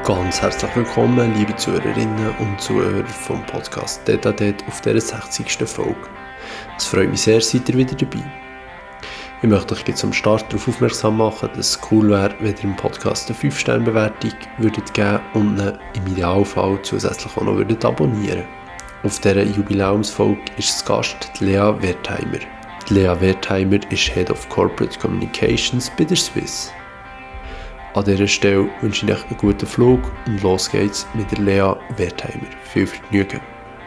Ganz herzlich willkommen, liebe Zuhörerinnen und Zuhörer vom Podcast «Tête-à-Tête» auf dieser 60. Folge. Es freut mich sehr, seid ihr wieder dabei. Ich möchte euch jetzt am Start darauf aufmerksam machen, dass es cool wäre, wenn ihr im Podcast eine 5-Sterne-Bewertung würdet geben und ihn im Idealfall zusätzlich auch noch würdet abonnieren. Auf dieser Jubiläumsfolge ist das Gast die Lea Wertheimer. Die Lea Wertheimer ist Head of Corporate Communications bei der Swiss. An dieser Stelle wünsche ich euch einen guten Flug und los geht's mit der Lea Wertheimer. Viel Vergnügen!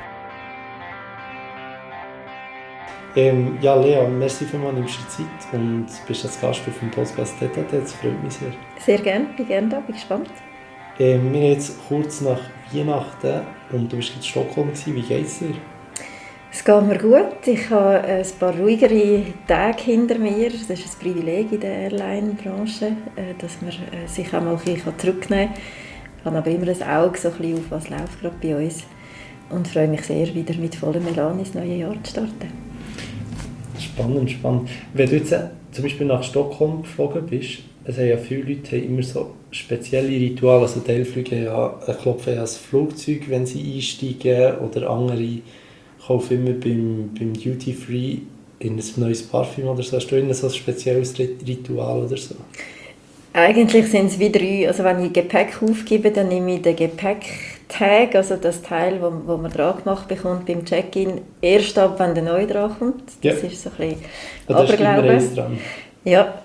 Ja, Lea, merci vielmals, nimmst du Zeit und bist als Gast auf dem Podcast «Tête-à-Tête». Das freut mich sehr. Sehr gerne, bin gerne da, bin gespannt. Wir sind jetzt kurz nach Weihnachten und du warst in Stockholm. Wie geht's dir? Es geht mir gut. Ich habe ein paar ruhigere Tage hinter mir. Das ist ein Privileg in der Airline-Branche, dass man sich auch mal ein bisschen zurücknehmen kann. Ich habe aber immer ein Auge so ein bisschen auf, was läuft gerade bei uns. Und freue mich sehr, wieder mit vollem Elan ins neue Jahr zu starten. Spannend. Wenn du jetzt zum Beispiel nach Stockholm geflogen bist, es haben ja viele Leute immer so spezielle Rituale. Also Teilflüge klopfen ja das Flugzeug, wenn sie einsteigen, oder andere kaufen immer beim Duty Free in ein neues Parfüm oder so. Hast du so ein spezielles Ritual oder so? Eigentlich sind es wie 3. Also wenn ich Gepäck aufgebe, dann nehme ich den Gepäcktag, also das Teil, wo man dran gemacht bekommt beim Check-in, erst ab, wenn der neue dran kommt. Das ist so ein bisschen Aberglaube. Ja,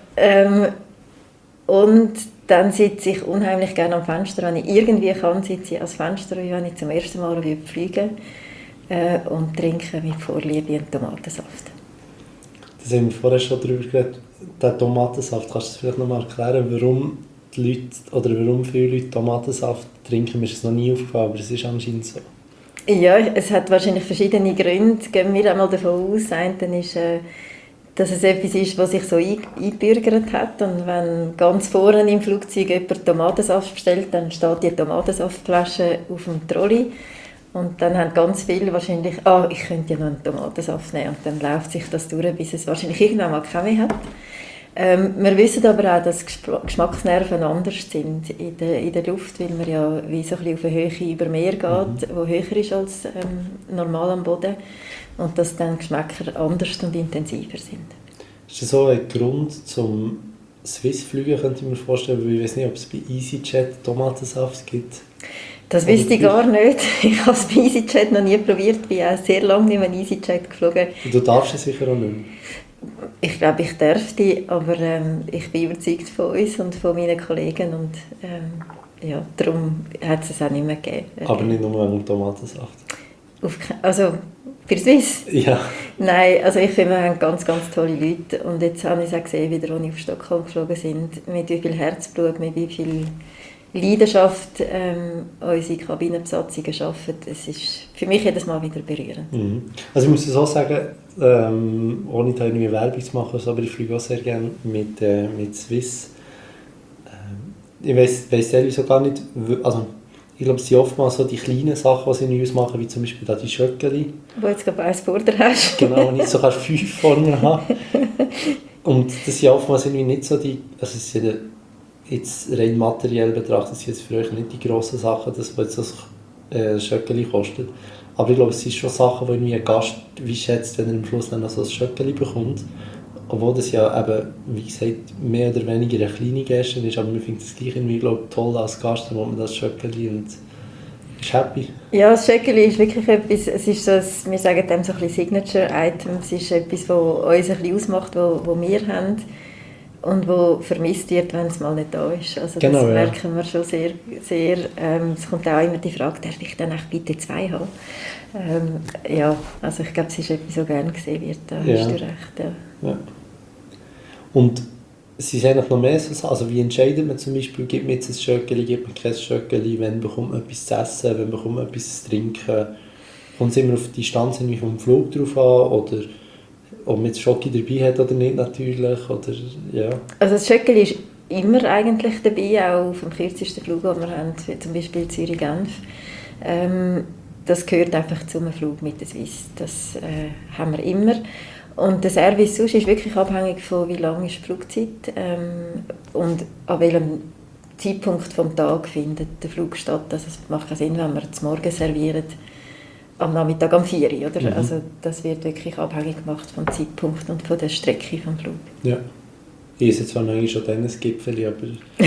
und dann sitze ich unheimlich gerne am Fenster. Wenn ich irgendwie kann, sitze ich ans Fenster, wenn ich zum ersten Mal fliege. Und trinke mit Vorliebe einen Tomatensaft. Das haben wir vorher schon darüber geredet. Der Tomatensaft, kannst du vielleicht noch mal erklären, warum die Leute, oder warum viele Leute Tomatensaft trinken? Mir ist es noch nie aufgefallen, aber es ist anscheinend so. Ja, es hat wahrscheinlich verschiedene Gründe. Gehen wir einmal davon aus, dann ist, dass es etwas ist, was sich so eingebürgert hat. Und wenn ganz vorne im Flugzeug jemand Tomatensaft bestellt, dann steht die Tomatensaftflasche auf dem Trolley. Und dann haben ganz viele wahrscheinlich, ich könnte ja noch einen Tomatensaft nehmen. Und dann läuft sich das durch, bis es wahrscheinlich irgendwann mal keine mehr hat. Wir wissen aber auch, dass Geschmacksnerven anders sind in der Luft, weil man ja wie so ein bisschen auf eine Höhe über Meer geht, die höher ist als normal am Boden. Und dass dann Geschmäcker anders und intensiver sind. Ist das so ein Grund zum Swiss-Flügen, könnte ich mir vorstellen? Weil ich weiß nicht, ob es bei EasyJet Tomatensaft gibt. Das wüsste ich gar nicht. Ich habe es bei EasyJet noch nie probiert. Ich bin auch sehr lange nicht mehr EasyJet geflogen. Du darfst es sicher auch nicht mehr. Ich glaube, ich dürfte, aber ich bin überzeugt von uns und von meinen Kollegen. Und ja, darum hat es auch nicht mehr gegeben. Aber nicht nur wegen dem Tomatensaft? Also für Swiss? Ja. Nein, also ich finde, wir haben ganz, ganz tolle Leute. Und jetzt habe ich es auch gesehen, wie wir auf Stockholm geflogen sind, mit wie viel Herzblut, mit wie viel Leidenschaft unsere Kabinenbesatzungen arbeiten. Es ist für mich jedes Mal wieder berührend. Also ich muss es auch sagen, ohne da irgendwie Werbung zu machen, aber ich fliege auch sehr gerne mit Swiss. Ich weiss ehrlich so gar nicht, also ich glaube, es sind oftmals so die kleinen Sachen, die sie in uns machen, wie zum Beispiel da die Schöckeli. Wo jetzt gerade eins vor dir hast. Genau, und ich sogar 5 vorne habe. Und das sind oftmals irgendwie nicht so die, also es sind jetzt rein materiell betrachtet, sind jetzt für euch nicht die grossen Sachen, das, was jetzt das Schöckeli kostet. Aber ich glaube, es sind schon Sachen, die irgendwie ein Gast wie schätzt, wenn er am Schluss dann noch so ein Schöckeli bekommt. Obwohl das ja eben, wie gesagt, mehr oder weniger eine kleine Geste ist, aber man findet es gleich irgendwie, glaube ich, toll als Gast, dann macht man das Schöckeli und ist happy. Ja, das Schöckeli ist wirklich etwas, es ist so, wir sagen dem so ein bisschen Signature-Item, es ist etwas, das uns ein bisschen ausmacht, was wir haben. Und wo vermisst wird, wenn es mal nicht da ist. Also das genau, merken wir schon sehr, sehr. Es kommt auch immer die Frage, darf ich dann auch bitte 2 haben? Ja, also ich glaube, es ist etwas, so gerne gesehen wird. Da hast du recht. Ja. Und es ist eigentlich noch mehr so, also wie entscheidet man zum Beispiel, gibt man jetzt ein Schöckeli, gibt man kein Schöckeli, wenn bekommt man etwas zu essen, wenn bekommt man etwas zu trinken? Kommt es immer auf die Distanz vom Flug drauf an, oder ob man jetzt Schoki dabei hat oder nicht natürlich, oder, ja. Also das Schöckeli ist immer eigentlich dabei, auch auf dem kürzesten Flug, den wir haben, zum Beispiel Zürich-Genf. Das gehört einfach zum Flug mit der Swiss, das haben wir immer. Und der Service sonst ist wirklich abhängig von wie lang ist die Flugzeit und an welchem Zeitpunkt des Tages findet der Flug statt. Also es macht keinen Sinn, wenn wir zum Morgen servieren, am Nachmittag um 4 Uhr. Oder? Also das wird wirklich abhängig gemacht vom Zeitpunkt und von der Strecke des Flugs. Ja. Ich esse zwar noch schon Tennisgipfel, aber...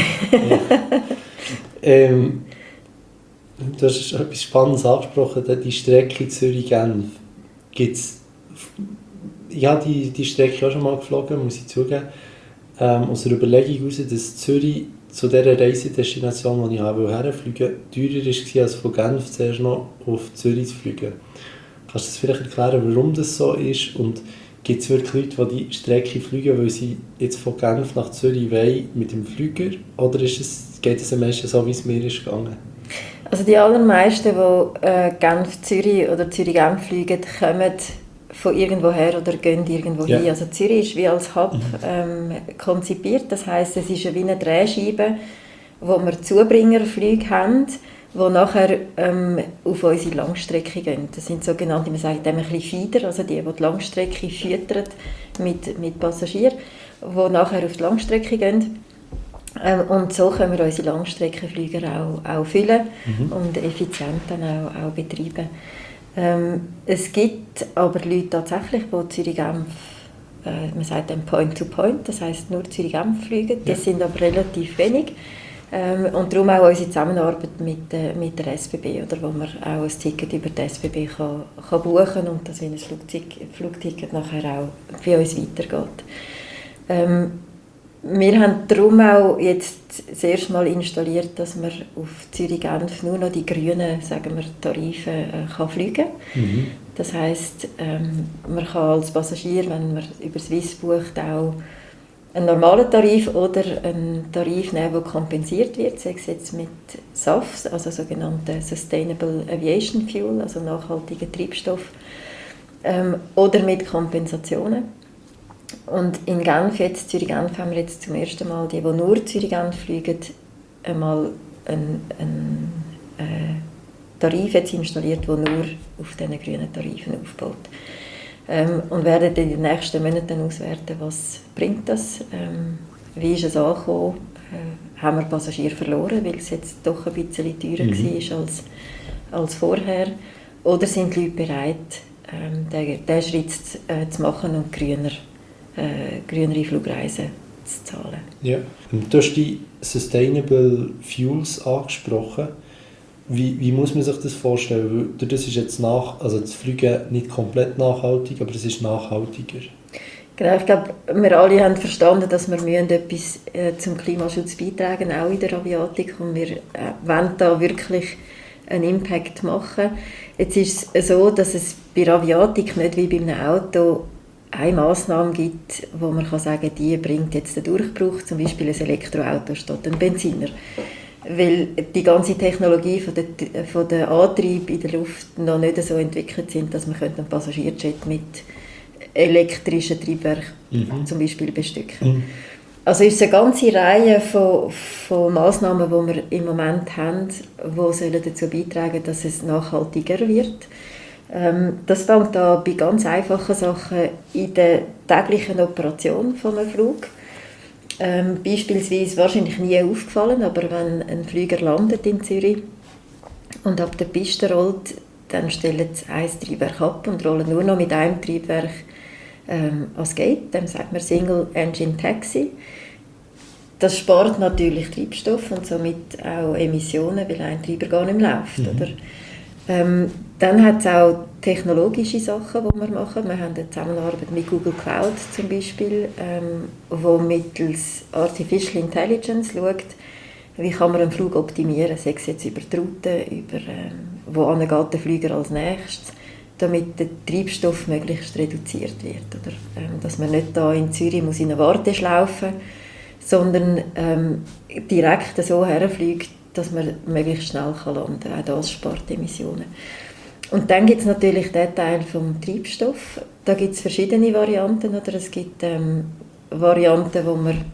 ja. Du hast etwas Spannendes angesprochen, die Strecke Zürich-Genf. Gibt's... Ich habe die Strecke auch schon mal geflogen, muss ich zugeben. Aus der Überlegung heraus, dass Zürich zu dieser Reisedestination, die ich herfliegen teurer war, als von Genf zuerst noch auf Zürich zu fliegen. Kannst du das vielleicht erklären, warum das so ist? Und gibt es wirklich Leute, die Strecke fliegen, weil sie jetzt von Genf nach Zürich wollen mit dem Flüger? Oder geht es am meisten so, wie es mir ist gegangen? Also die allermeisten, die Genf-Zürich oder Zürich-Genf fliegen, kommen von irgendwoher oder gehen irgendwo hin. Also Zürich ist wie als Hub konzipiert. Das heisst, es ist wie eine Drehscheibe, wo wir Zubringerflüge haben, die nachher auf unsere Langstrecke gehen. Das sind sogenannte, man sagt dem ein bisschen Feeder, also die Langstrecke füttern mit Passagieren, die nachher auf die Langstrecke gehen. Und so können wir unsere Langstreckenflüge auch füllen und effizient dann auch betreiben. Es gibt aber Leute tatsächlich, die Zürich-Genf, man sagt dann Point-to-Point, das heisst nur Zürich-Genf fliegen. Das sind aber relativ wenig. Und darum auch unsere Zusammenarbeit mit der SBB, oder, wo man auch ein Ticket über die SBB kann buchen und das wie ein Flugticket nachher auch bei uns weitergeht. Wir haben darum auch jetzt das erste Mal installiert, dass man auf Zürich-Genf nur noch die grünen, sagen wir, Tarife kann fliegen kann. Das heisst, man kann als Passagier, wenn man über Swiss bucht, auch einen normalen Tarif oder einen Tarif nehmen, der kompensiert wird, sei es jetzt mit SAFs, also sogenannten Sustainable Aviation Fuel, also nachhaltiger Treibstoff, oder mit Kompensationen. Und in Genf, jetzt Zürich-Genf, haben wir jetzt zum ersten Mal die nur Zürich-Genf fliegen, einmal einen Tarif jetzt installiert, der nur auf diesen grünen Tarifen aufbaut. Und werden in den nächsten Monaten auswerten, was bringt das, wie ist es angekommen, haben wir Passagiere verloren, weil es jetzt doch ein bisschen teurer war als vorher, oder sind die Leute bereit, diesen Schritt zu machen und grünere Flugreisen zu zahlen. Ja. Du hast die Sustainable Fuels angesprochen. Wie muss man sich das vorstellen? Weil das ist jetzt also das Fliegen nicht komplett nachhaltig, aber es ist nachhaltiger. Genau, ich glaube, wir alle haben verstanden, dass wir etwas zum Klimaschutz beitragen müssen, auch in der Aviatik, und wir wollen da wirklich einen Impact machen. Jetzt ist es so, dass es bei der Aviatik nicht wie bei einem Auto eine Massnahme gibt, wo man kann sagen, die bringt jetzt den Durchbruch, zum Beispiel ein Elektroauto statt ein Benziner. Weil die ganze Technologie von der Antrieb in der Luft noch nicht so entwickelt sind, dass man einen Passagierjet mit elektrischen Triebwerken zum Beispiel bestücken. Also ist es eine ganze Reihe von Massnahmen, die wir im Moment haben, die dazu beitragen sollen, dass es nachhaltiger wird. Das fängt an bei ganz einfachen Sachen in der täglichen Operation von einem Flug. Beispielsweise wahrscheinlich nie aufgefallen, aber wenn ein Flieger landet in Zürich und ab der Piste rollt, dann stellen sie ein Triebwerk ab und rollen nur noch mit einem Triebwerk ans Gate. Dem sagt man Single Engine Taxi. Das spart natürlich Treibstoff und somit auch Emissionen, weil ein Treiber gar nicht mehr läuft. Oder? Dann hat es auch technologische Sachen, die wir machen. Wir haben eine Zusammenarbeit mit Google Cloud zum Beispiel, wo mittels Artificial Intelligence schaut, wie kann man einen Flug optimieren, sei es jetzt über die Route, über wo geht der Flieger als nächstes, damit der Treibstoff möglichst reduziert wird. Oder, dass man nicht da in Zürich muss in eine Warteschlaufe, sondern direkt so herfliegt, dass man möglichst schnell landen kann. Auch das spart Emissionen. Und dann gibt es natürlich den Teil vom Treibstoff. Da gibt es verschiedene Varianten. Oder es gibt Varianten, wo man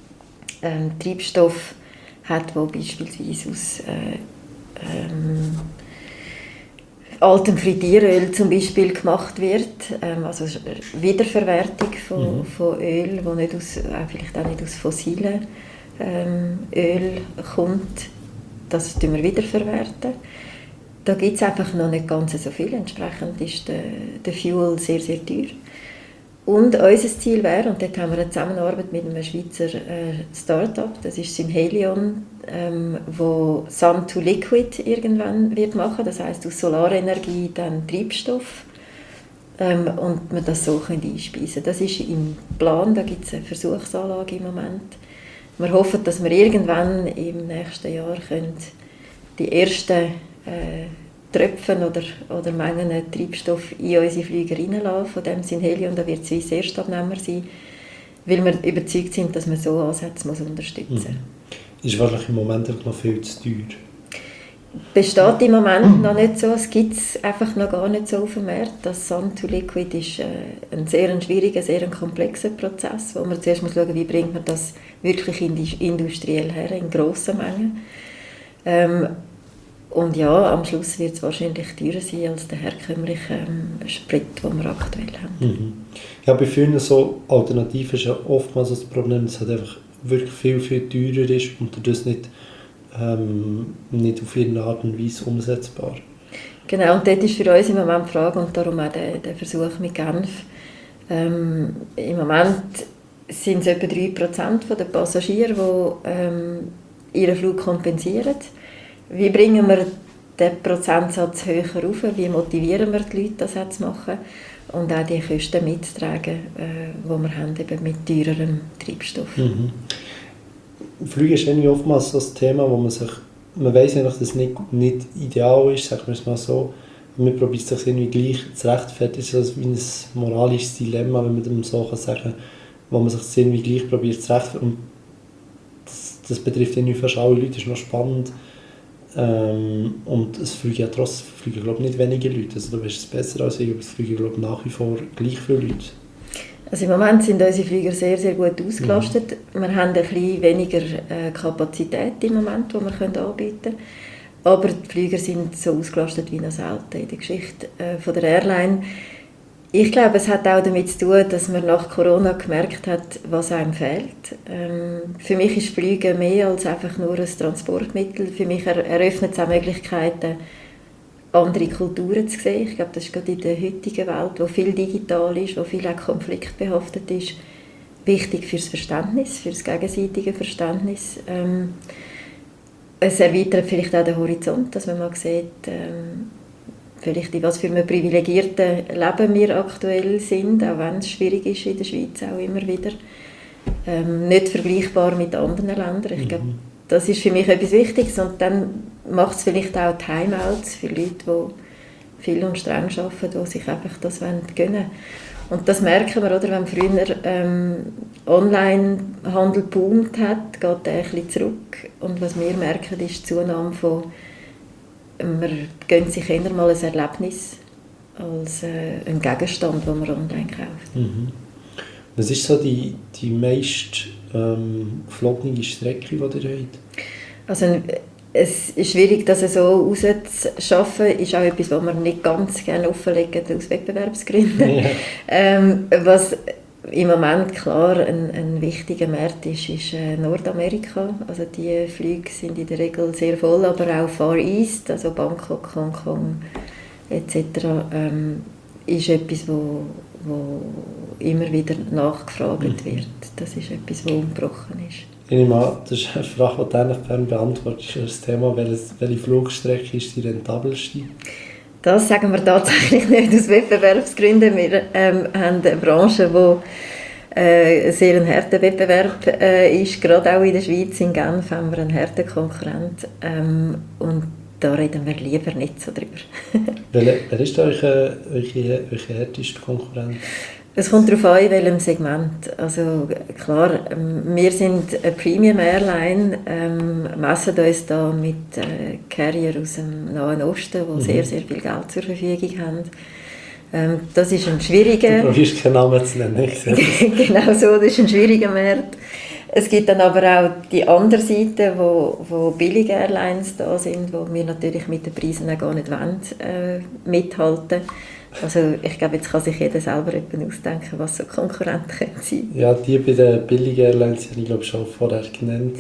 Treibstoff hat, der beispielsweise aus altem Frittieröl zum Beispiel gemacht wird. Also Wiederverwertung von Öl, wo nicht vielleicht auch nicht aus fossilen Öl kommt, das wir wiederverwerten. Da gibt es einfach noch nicht ganz so viel. Entsprechend ist der Fuel sehr, sehr teuer. Und unser Ziel wäre, und dort haben wir eine Zusammenarbeit mit einem Schweizer Start-up, das ist Synhelion, wo Sun to Liquid irgendwann wird machen, das heisst aus Solarenergie dann Treibstoff und man das so einspeisen kann. Das ist im Plan, da gibt es eine Versuchsanlage im Moment. Wir hoffen, dass wir irgendwann im nächsten Jahr die ersten Tröpfen oder Mengen Treibstoff in unsere Flüge reinlassen. Von dem Synhelion, da wird Swiss Erstabnehmer sein, weil wir überzeugt sind, dass man so Ansätze unterstützen muss. Ist wahrscheinlich im Moment noch viel zu teuer. Besteht im Moment noch nicht so. Es gibt es einfach noch gar nicht so auf dem Markt. Das Sun to Liquid ist ein sehr schwieriger, sehr komplexer Prozess, wo man zuerst schauen muss, wie bringt man das wirklich industriell her, in grossen Mengen. Und ja, am Schluss wird es wahrscheinlich teurer sein als der herkömmliche Sprit, den wir aktuell haben. Mhm. Ja, bei vielen so Alternativen ist ja oftmals das Problem, dass es halt einfach wirklich viel, viel teurer ist und das nicht auf irgendeine Art und Weise umsetzbar. Genau, und dort ist für uns im Moment die Frage, und darum auch der Versuch mit Genf. Im Moment sind es etwa 3% der Passagiere, die ihren Flug kompensieren. Wie bringen wir den Prozentsatz höher rauf? Wie motivieren wir die Leute, das zu machen? Und auch die Kosten mitzutragen, die wir haben, eben mit teurerem Treibstoff. Mhm. Fliegen ist eigentlich oftmals so ein Thema, wo man weiss eigentlich, dass es nicht ideal ist, sagen wir es mal so. Man probiert sich irgendwie gleich zu rechtfertigen, so wie ein moralisches Dilemma, wenn man dem so sagen kann, wo man sich irgendwie gleich probiert zu rechtfertigen. Und das betrifft irgendwie fast alle Leute, das ist noch spannend. Und es fliegen ja trotzdem, glaube ich, nicht wenige Leute. Also du weißt es besser als ich, aber es fliegen, glaube ich, nach wie vor gleich viele Leute. Also im Moment sind unsere Flieger sehr, sehr gut ausgelastet. Wir haben ein bisschen weniger Kapazität im Moment, die wir anbieten können. Aber die Flieger sind so ausgelastet wie noch selten in der Geschichte von der Airline. Ich glaube, es hat auch damit zu tun, dass man nach Corona gemerkt hat, was einem fehlt. Für mich ist Fliegen mehr als einfach nur ein Transportmittel. Für mich eröffnet es auch Möglichkeiten, andere Kulturen zu sehen. Ich glaube, das ist gerade in der heutigen Welt, wo viel digital ist, wo viel auch konfliktbehaftet ist, wichtig fürs Verständnis, fürs gegenseitige Verständnis. Es erweitert vielleicht auch den Horizont, dass man mal sieht, vielleicht in was für einem privilegierten Leben wir aktuell sind, auch wenn es schwierig ist in der Schweiz auch immer wieder. Nicht vergleichbar mit anderen Ländern. Ich glaube, das ist für mich etwas Wichtiges. Und dann macht es vielleicht auch Timeouts für Leute, die viel und streng arbeiten, die sich einfach das gönnen wollen. Und das merken wir, oder? Wenn früher Onlinehandel geboomt hat, geht der ein bisschen zurück. Und was wir merken, ist die Zunahme von man gönnt sich eher mal ein Erlebnis als ein Gegenstand, den man online kauft. Mhm. Was ist so die meist geflogene Strecke, die ihr habt? Also, es ist schwierig, das so rauszuschaffen. Ist auch etwas, was wir nicht ganz gerne offenlegen aus Wettbewerbsgründen. Ja. Was im Moment klar ein wichtiger Markt ist Nordamerika. Also die Flüge sind in der Regel sehr voll, aber auch Far East, also Bangkok, Hongkong etc. Ist etwas, wo immer wieder nachgefragt wird. Das ist etwas, das ungebrochen ist. Ich nehme an, das ist eine Frage, die du eigentlich gerne beantwortest. Das Thema, welche Flugstrecke ist die rentabelste? Das sagen wir tatsächlich nicht aus Wettbewerbsgründen. Wir haben eine Branche, die sehr ein harter Wettbewerb ist. Gerade auch in der Schweiz, in Genf, haben wir einen harten Konkurrent. Und da reden wir lieber nicht so drüber. Wer ist eure härteste Konkurrent? Es kommt darauf an, in welchem Segment. Also klar, wir sind eine Premium Airline, messen uns da mit Carrier aus dem Nahen Osten, die sehr, sehr viel Geld zur Verfügung haben. Das ist ein schwieriger... Du probierst keinen Namen zu nennen. Genau so, das ist ein schwieriger Markt. Es gibt dann aber auch die andere Seite, wo billige Airlines da sind, wo wir natürlich mit den Preisen auch gar nicht wollen, mithalten. Also ich glaube, jetzt kann sich jeder selber ausdenken, was so Konkurrenten sein können. Ja, die bei den billigen Airlines habe ich glaube schon vorher genannt.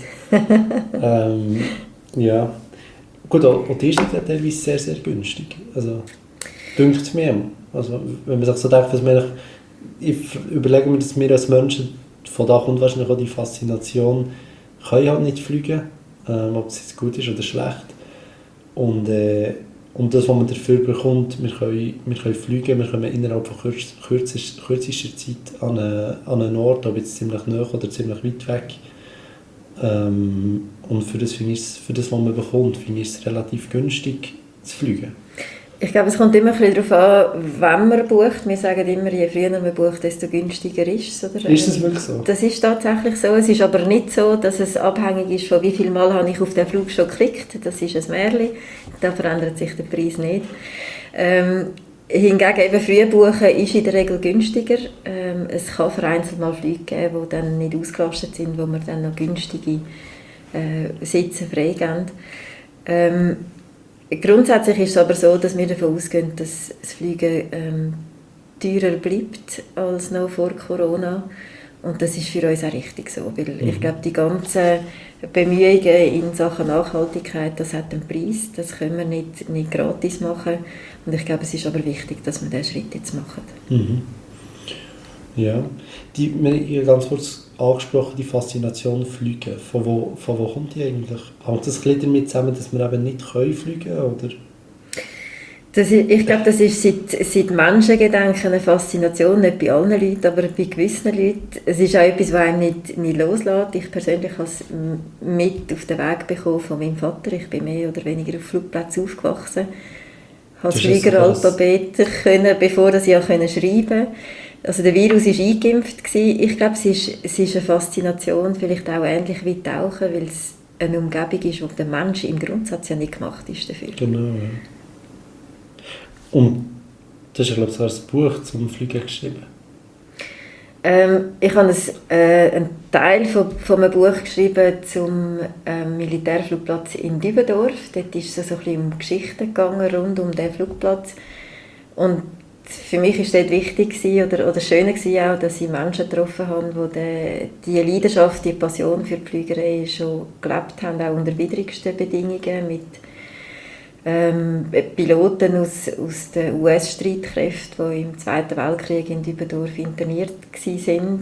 Ja. Gut, auch die ist ja teilweise sehr, sehr günstig. Also, dünkt es mir. Also, wenn man sich so denkt, ich überlege mir, dass wir als Menschen, von da kommt wahrscheinlich auch die Faszination, können halt nicht fliegen, ob es jetzt gut ist oder schlecht. Und das, was man dafür bekommt, wir können fliegen, wir kommen innerhalb von kürzester Zeit an einen Ort, ob jetzt ziemlich nahe oder ziemlich weit weg. Und für das, was man bekommt, finde ich es relativ günstig zu fliegen. Ich glaube, es kommt immer ein bisschen darauf an, wann man bucht. Wir sagen immer, je früher man bucht, desto günstiger ist es. Oder? Ist das wirklich so? Das ist tatsächlich so. Es ist aber nicht so, dass es abhängig ist von wie viel Mal habe ich auf den Flug schon geklickt. Das ist ein Märchen. Da verändert sich der Preis nicht. Hingegen eben früh buchen ist in der Regel günstiger. Es kann vereinzelt mal Flüge geben, die dann nicht ausgelastet sind, wo wir dann noch günstige Sitze freigeben. Grundsätzlich ist es aber so, dass wir davon ausgehen, dass das Fliegen teurer bleibt als noch vor Corona. Und das ist für uns auch richtig so, weil ich glaube, die ganzen Bemühungen in Sachen Nachhaltigkeit, das hat einen Preis, das können wir nicht gratis machen. Und ich glaube, es ist aber wichtig, dass wir diesen Schritt jetzt machen. Mhm. Ja, wir haben ganz kurz angesprochen, die Faszination Fliegen. Von wo kommt die eigentlich? Hängt das ein bisschen damit zusammen, dass wir eben nicht fliegen können? Oder? Ich glaube, das ist seit Menschengedenken eine Faszination, nicht bei allen Leuten, aber bei gewissen Leuten. Es ist auch etwas, was einem nicht loslässt. Ich persönlich habe es mit auf den Weg bekommen von meinem Vater. Ich bin mehr oder weniger auf Flugplätzen aufgewachsen. Ich habe das Fliegeralphabet können, bevor ich schreiben konnte. Also der Virus war eingeimpft. Ich glaube, es ist eine Faszination, vielleicht auch ähnlich wie Tauchen, weil es eine Umgebung ist, wo der Mensch im Grundsatz ja nicht gemacht ist dafür. Genau, ja. Und das ist, glaube ich, ein Buch zum Fliegen geschrieben. Ich habe einen Teil von einem Buch geschrieben zum Militärflugplatz in Dübendorf. Dort ist es so ein bisschen um Geschichten gegangen rund um diesen Flugplatz. Und für mich war es dort wichtig oder schön auch, dass ich Menschen getroffen habe, die diese Leidenschaft, die Passion für die Fliegerei schon gelebt haben, auch unter widrigsten Bedingungen, mit Piloten aus den US-Streitkräften, die im Zweiten Weltkrieg in Dübendorf interniert waren,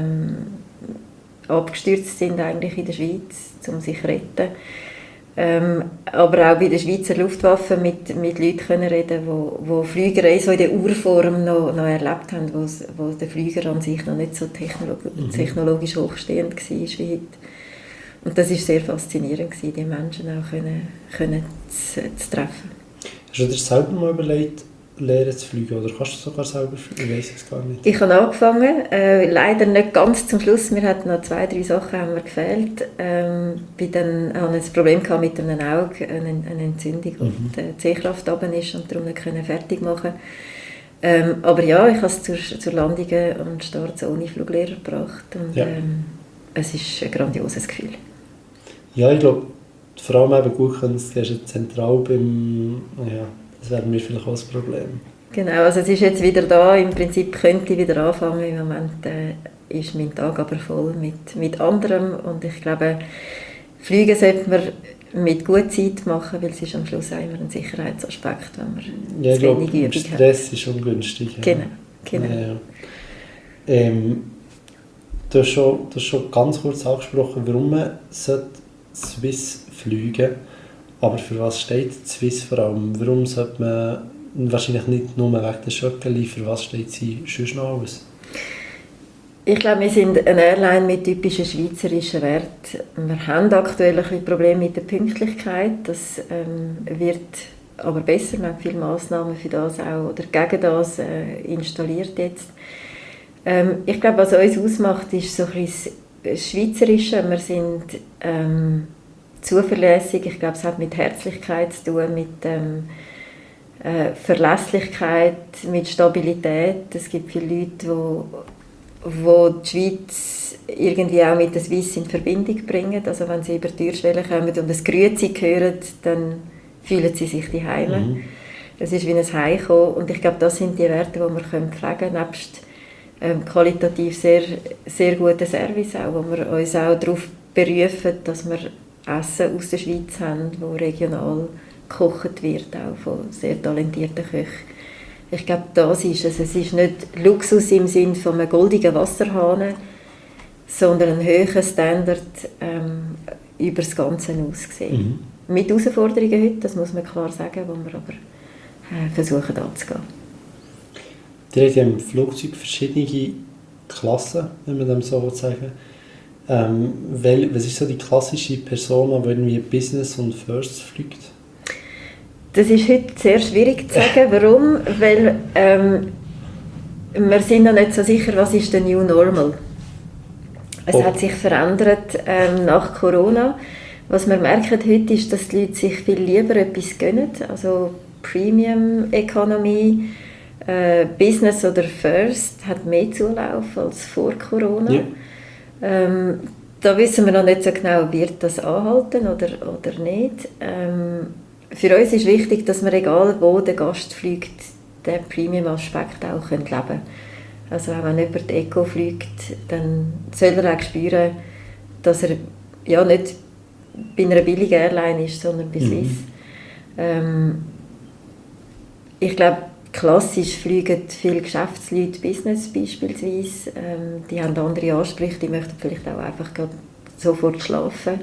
abgestürzt sind eigentlich in der Schweiz, um sich zu retten. Aber auch bei der Schweizer Luftwaffe mit Leuten können reden, die Fliegerei so in der Urform noch erlebt haben, wo der Flieger an sich noch nicht so technologisch hochstehend war wie heute. Und das war sehr faszinierend, die Menschen auch können zu treffen. Hast du dir selber mal überlegt, lernen zu fliegen? Oder kannst du sogar selber fliegen? Ich weiß es gar nicht. Ich habe angefangen, leider nicht ganz zum Schluss. Mir hatten noch 2-3 Sachen haben mir gefehlt. Ich hatte ein Problem mit einem Auge, eine Entzündung, wo die Sehkraft runter ist und darum nicht fertig machen. Aber ja, ich habe es zur Landung und Start ohne Fluglehrer gebracht. Und, ja. Es ist ein grandioses Gefühl. Ja, ich glaube, vor allem eben gut können, das ist zentral beim... Ja, das wäre mir vielleicht auch das Problem. Genau, also es ist jetzt wieder da. Im Prinzip könnte ich wieder anfangen. Im Moment ist mein Tag aber voll mit anderem. Und ich glaube, Fliegen sollte man mit guter Zeit machen, weil es ist am Schluss auch immer ein Sicherheitsaspekt, wenn man zu wenig Übung hat. Stress ist ungünstig. Ja. Genau. Ja. Du hast schon ganz kurz angesprochen, warum man Swiss fliegen. Aber für was steht Swiss vor allem? Warum sollte man wahrscheinlich nicht nur wegen der Schöckeli, für was steht sie sonst noch aus? Ich glaube, wir sind eine Airline mit typischen schweizerischen Werten. Wir haben aktuell ein bisschen Probleme mit der Pünktlichkeit. Das wird aber besser. Wir haben viele Massnahmen für das auch oder gegen das installiert jetzt. Ich glaube, was uns ausmacht, ist so ein bisschen das Schweizerische. Wir sind zuverlässig. Ich glaube, es hat mit Herzlichkeit zu tun, mit Verlässlichkeit, mit Stabilität. Es gibt viele Leute, die die Schweiz irgendwie auch mit der Swiss in Verbindung bringen. Also wenn sie über die Türschwelle kommen und das Grüezi hören, dann fühlen sie sich daheim. Es ist wie ein Heimkommen und ich glaube, das sind die Werte, die wir pflegen können, nebst qualitativ sehr, sehr guten Service auch, wo wir uns auch darauf berufen, dass wir Essen aus der Schweiz haben, wo regional gekocht wird, auch von sehr talentierten Köchen. Ich glaube, das ist es. Es ist nicht Luxus im Sinne von einem goldenen Wasserhahn, sondern ein höherer Standard über das Ganze hinaus gesehen. Mit Herausforderungen heute, das muss man klar sagen, wo wir aber versuchen anzugehen. Ihr habt ja im Flugzeug verschiedene Klassen, wenn man dem so sagen will. Was ist so die klassische Persona, die irgendwie Business und First fliegt? Das ist heute sehr schwierig zu sagen. Warum? Weil wir sind noch nicht so sicher, was ist der New Normal. Es hat sich verändert nach Corona. Was wir merken heute ist, dass die Leute sich viel lieber etwas gönnen. Also Premium Economy, Business oder First hat mehr Zulauf als vor Corona. Ja. Da wissen wir noch nicht so genau, wird das anhalten oder nicht. Für uns ist wichtig, dass wir, egal wo der Gast fliegt, den Premium-Aspekt auch leben können. Also auch wenn jemand Eco fliegt, dann soll er auch spüren, dass er ja nicht bei einer billigen Airline ist, sondern bei Swiss. Ich glaube, klassisch fliegen viele Geschäftsleute Business beispielsweise. Die haben andere Ansprüche, die möchten vielleicht auch einfach sofort schlafen.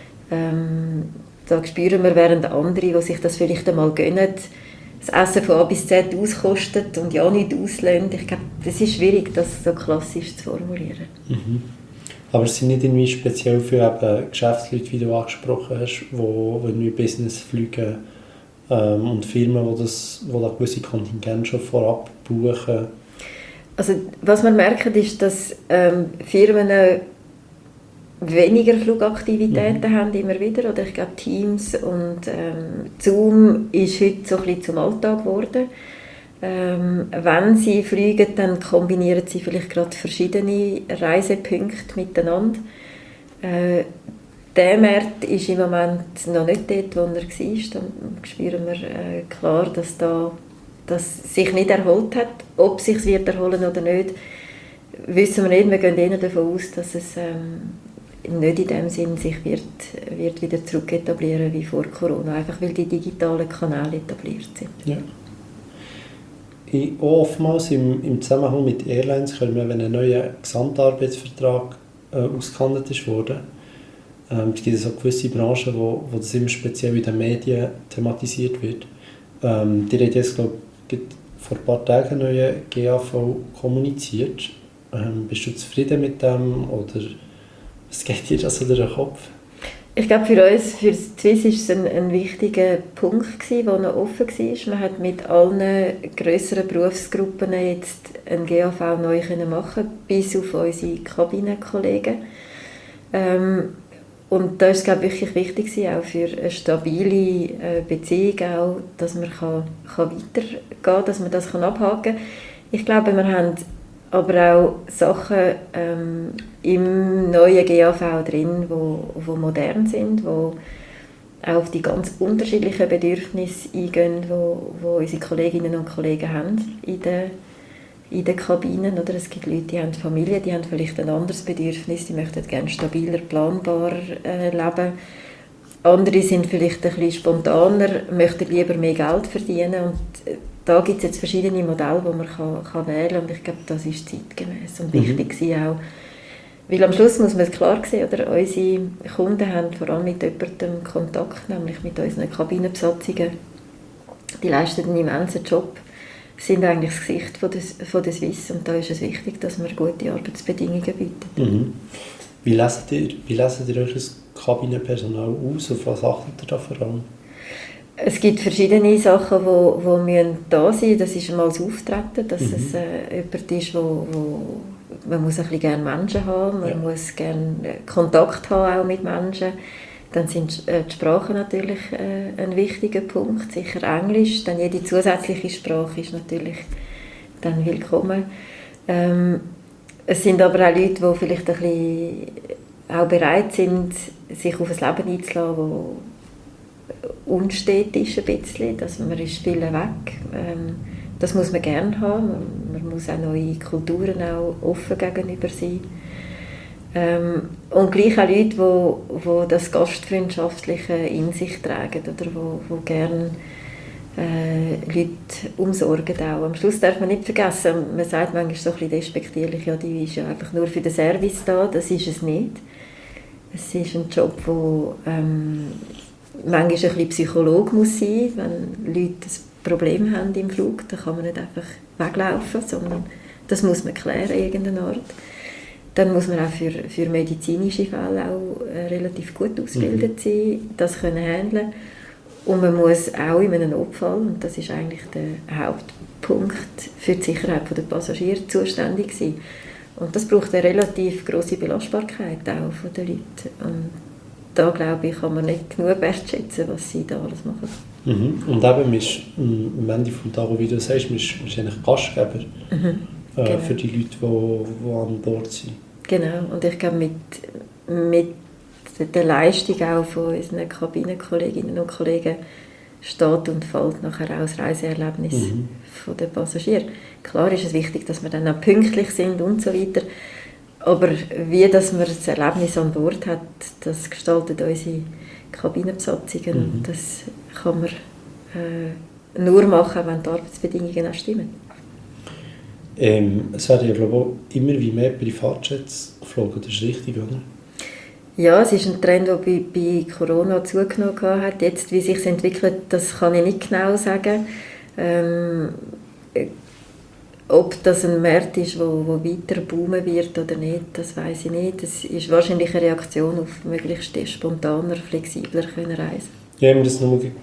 Da spüren wir, während andere, die sich das vielleicht einmal gönnen, das Essen von A bis Z auskostet und ja nicht auslöhnt. Ich glaube, das ist schwierig, das so klassisch zu formulieren. Aber es sind nicht irgendwie speziell für eben Geschäftsleute, wie du angesprochen hast, die irgendwie Business fliegen und Firmen, die da gewisse Kontingente schon vorab buchen? Also, was wir merken, ist, dass Firmen weniger Flugaktivitäten haben immer wieder. Oder ich glaube, Teams und Zoom ist heute so ein bisschen zum Alltag geworden. Wenn sie fliegen, dann kombinieren sie vielleicht gerade verschiedene Reisepunkte miteinander. Der Markt ist im Moment noch nicht dort, wo er war. Dann spüren wir klar, dass das sich nicht erholt hat. Ob es sich wird erholen oder nicht, wissen wir nicht. Wir gehen eher davon aus, dass es nicht in dem Sinn sich wird wieder zurück etablieren wie vor Corona, einfach weil die digitalen Kanäle etabliert sind. Ja. Oftmals im Zusammenhang mit Airlines können wir, wenn ein neuer Gesamtarbeitsvertrag ausgehandelt ist worden, es gibt so gewisse Branchen, wo das immer speziell in den Medien thematisiert wird. Die haben jetzt, glaube ich, vor ein paar Tagen einen neuen GAV kommuniziert. Bist du zufrieden mit dem oder was geht dir das durch den Kopf? Ich glaube, für uns, für Swiss, war es ein wichtiger Punkt, der noch offen war. Man hat mit allen grösseren Berufsgruppen jetzt ein GAV neu machen, bis auf unsere Kabinenkollegen. Und da ist es, glaube ich, wirklich wichtig, auch für eine stabile Beziehung, auch, dass man weitergehen kann, dass man das abhaken kann. Ich glaube, wir haben aber auch Sachen im neuen GAV drin, die modern sind, die auch auf die ganz unterschiedlichen Bedürfnisse eingehen, die unsere Kolleginnen und Kollegen haben in den Kabinen. Oder? Es gibt Leute, die haben Familie, die haben vielleicht ein anderes Bedürfnis, die möchten gerne stabiler, planbarer leben. Andere sind vielleicht ein bisschen spontaner, möchten lieber mehr Geld verdienen. Und da gibt es jetzt verschiedene Modelle, die man kann wählen kann. Und ich glaube, das ist zeitgemäß und wichtig auch. Weil am Schluss muss man es klar sehen, oder? Unsere Kunden haben vor allem mit jemandem Kontakt, nämlich mit unseren Kabinenbesatzungen. Die leisten einen immensen Job, sind eigentlich das Gesicht von der Swiss. Und da ist es wichtig, dass wir gute Arbeitsbedingungen bieten. Wie leset ihr euch als Kabinenpersonal aus? Auf was achtet ihr da vor allem? Es gibt verschiedene Sachen, die da sein müssen. Das ist einmal das Auftreten, dass es jemand ist, man muss ein bisschen gerne Menschen haben, man muss gerne Kontakt haben auch mit Menschen. Dann sind die Sprachen natürlich ein wichtiger Punkt, sicher Englisch. Dann jede zusätzliche Sprache ist natürlich dann willkommen. Es sind aber auch Leute, die vielleicht ein bisschen auch bereit sind, sich auf ein Leben einzulassen, unstet ist ein bisschen, dass man ist viel weg. Das muss man gerne haben. Man muss auch neue Kulturen auch offen gegenüber sein. Und gleich auch Leute, die das Gastfreundschaftliche in sich tragen oder die gerne Leute umsorgen auch. Am Schluss darf man nicht vergessen, man sagt manchmal so ein bisschen despektierlich, ja, die ist ja einfach nur für den Service da, das ist es nicht. Es ist ein Job, wo manchmal ein bisschen Psychologe muss sein, wenn Leute ein Problem haben im Flug, dann kann man nicht einfach weglaufen, sondern das muss man klären in irgendeiner Art. Dann muss man auch für medizinische Fälle auch relativ gut ausgebildet sein, das können handeln. Und man muss auch in einem Notfall, und das ist eigentlich der Hauptpunkt für die Sicherheit der Passagiere, zuständig sein. Und das braucht eine relativ grosse Belastbarkeit auch von den Leuten. Und da, glaube ich, kann man nicht genug wertschätzen, was sie da alles machen. Und eben, ist, am Ende des Tages, wie du sagst, man ist eigentlich Gastgeber Genau. für die Leute, die an Bord sind. Genau, und ich glaube, mit der Leistung auch von unseren Kabinenkolleginnen und Kollegen steht und fällt nachher auch das Reiseerlebnis von den Passagieren. Klar ist es wichtig, dass wir dann auch pünktlich sind und so weiter, aber wie dass man das Erlebnis an Bord hat, das gestaltet unsere Kabinenbesatzungen und das kann man nur machen, wenn die Arbeitsbedingungen auch stimmen. Es werden ja, glaube ich, immer wie mehr Privatjets geflogen, das ist richtig, oder? Ja, es ist ein Trend, der bei Corona zugenommen hat. Jetzt, wie sich es entwickelt, das kann ich nicht genau sagen. Ob das ein Markt ist, der weiter boomen wird oder nicht, das weiß ich nicht. Das ist wahrscheinlich eine Reaktion auf möglichst spontaner, flexibler können reisen. Ja, ich habe mir das nochmal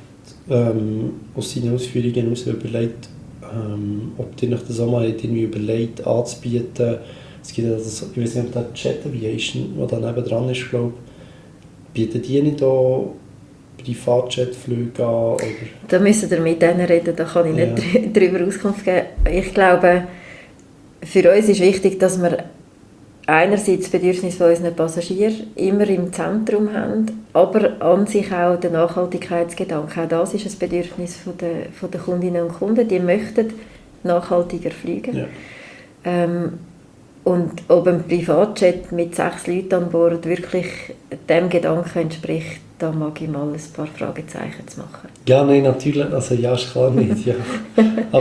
aus seinen Ausführungen heraus überlegt, ob ihr euch das auch mal irgendwie überlegt, anzubieten. Es gibt also, ich weiß nicht, ob das Jet Aviation, die da nebendran ist, glaube ich, bieten die nicht auch Privatjetflüge an? Oder? Da müssen wir mit denen reden, da kann ich nicht darüber Auskunft geben. Ich glaube, für uns ist wichtig, dass wir einerseits das Bedürfnis von unseren Passagieren immer im Zentrum haben, aber an sich auch der Nachhaltigkeitsgedanke. Auch das ist ein Bedürfnis von der Kundinnen und Kunden. Die möchten nachhaltiger fliegen. Ja. Und ob ein Privatjet mit 6 Leuten an Bord wirklich dem Gedanken entspricht, da mag ich mal ein paar Fragezeichen zu machen. Ja, nein, natürlich. Also ja, ist klar nicht. Ja. Aber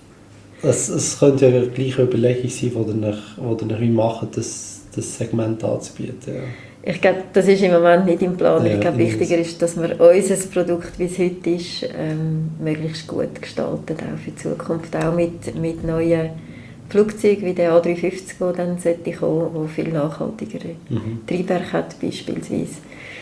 es könnte ja gleich eine Überlegung sein, die ihr machen, das Segment anzubieten. Ja. Ich glaube, das ist im Moment nicht im Plan. Ja, ich glaube, wichtiger ist, dass wir unser Produkt, wie es heute ist, möglichst gut gestalten, auch für die Zukunft. Auch mit neuen Flugzeugen wie der A350, der dann sollte kommen, der viel nachhaltigere Triebwerke hat, beispielsweise.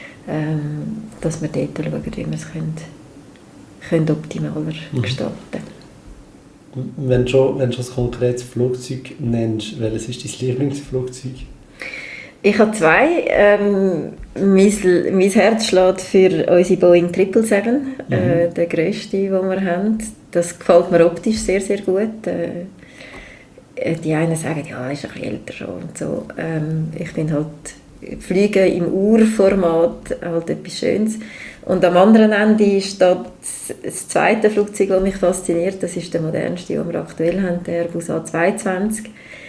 Dass wir dort schauen, wie wir es können optimaler gestalten können. Wenn du schon ein konkretes Flugzeug nennst, welches ist dein Lieblingsflugzeug? Ich habe 2. Mein Herz schlägt für unsere Boeing 777, der grösste, den wir haben. Das gefällt mir optisch sehr, sehr gut. Die einen sagen, ja, ist ein bisschen älter schon und so. Ich bin halt Fliegen im Urformat halt etwas Schönes. Und am anderen Ende steht das zweite Flugzeug, das mich fasziniert. Das ist der modernste, den wir aktuell haben, der Airbus A220.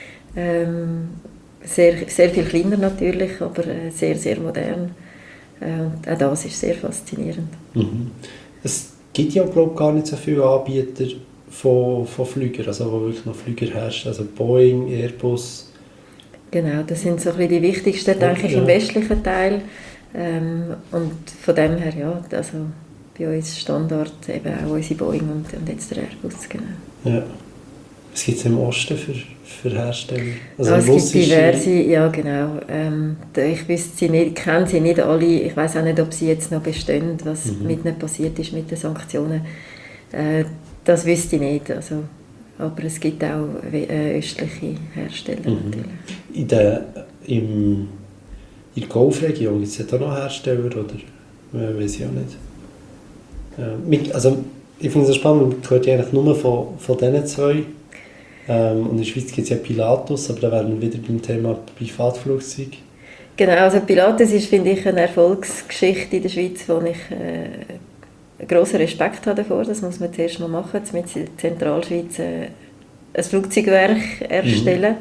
Sehr, sehr viel kleiner natürlich, aber sehr, sehr modern. Und auch das ist sehr faszinierend. Es gibt ja, glaube ich, gar nicht so viele Anbieter von Flügern, also wo wirklich noch Flüger herrschen, also Boeing, Airbus. Genau, das sind so ein bisschen die wichtigsten, denke ich, im westlichen Teil. Und von dem her, ja, also bei uns Standard eben auch unsere Boeing und jetzt der Airbus, genau. Ja. Was gibt es im Osten für Hersteller? Also es gibt diverse, ja genau. Ich wüsste kenne sie nicht alle. Ich weiß auch nicht, ob sie jetzt noch bestehen, was mit ihnen passiert ist mit den Sanktionen. Das wüsste ich nicht. Also, aber es gibt auch östliche Hersteller natürlich. In der Golfregion gibt es ja da noch Hersteller, oder? Weiß ich auch nicht. Also, ich finde es so spannend, man hört ja eigentlich nur von diesen 2. Und in der Schweiz gibt es ja Pilatus, aber da wären wir wieder beim Thema Privatflugzeug. Genau, also Pilatus ist, finde ich, eine Erfolgsgeschichte in der Schweiz, die ich grossen Respekt habe davor, das muss man zuerst mal machen, mit der Zentralschweiz ein Flugzeugwerk erstellen.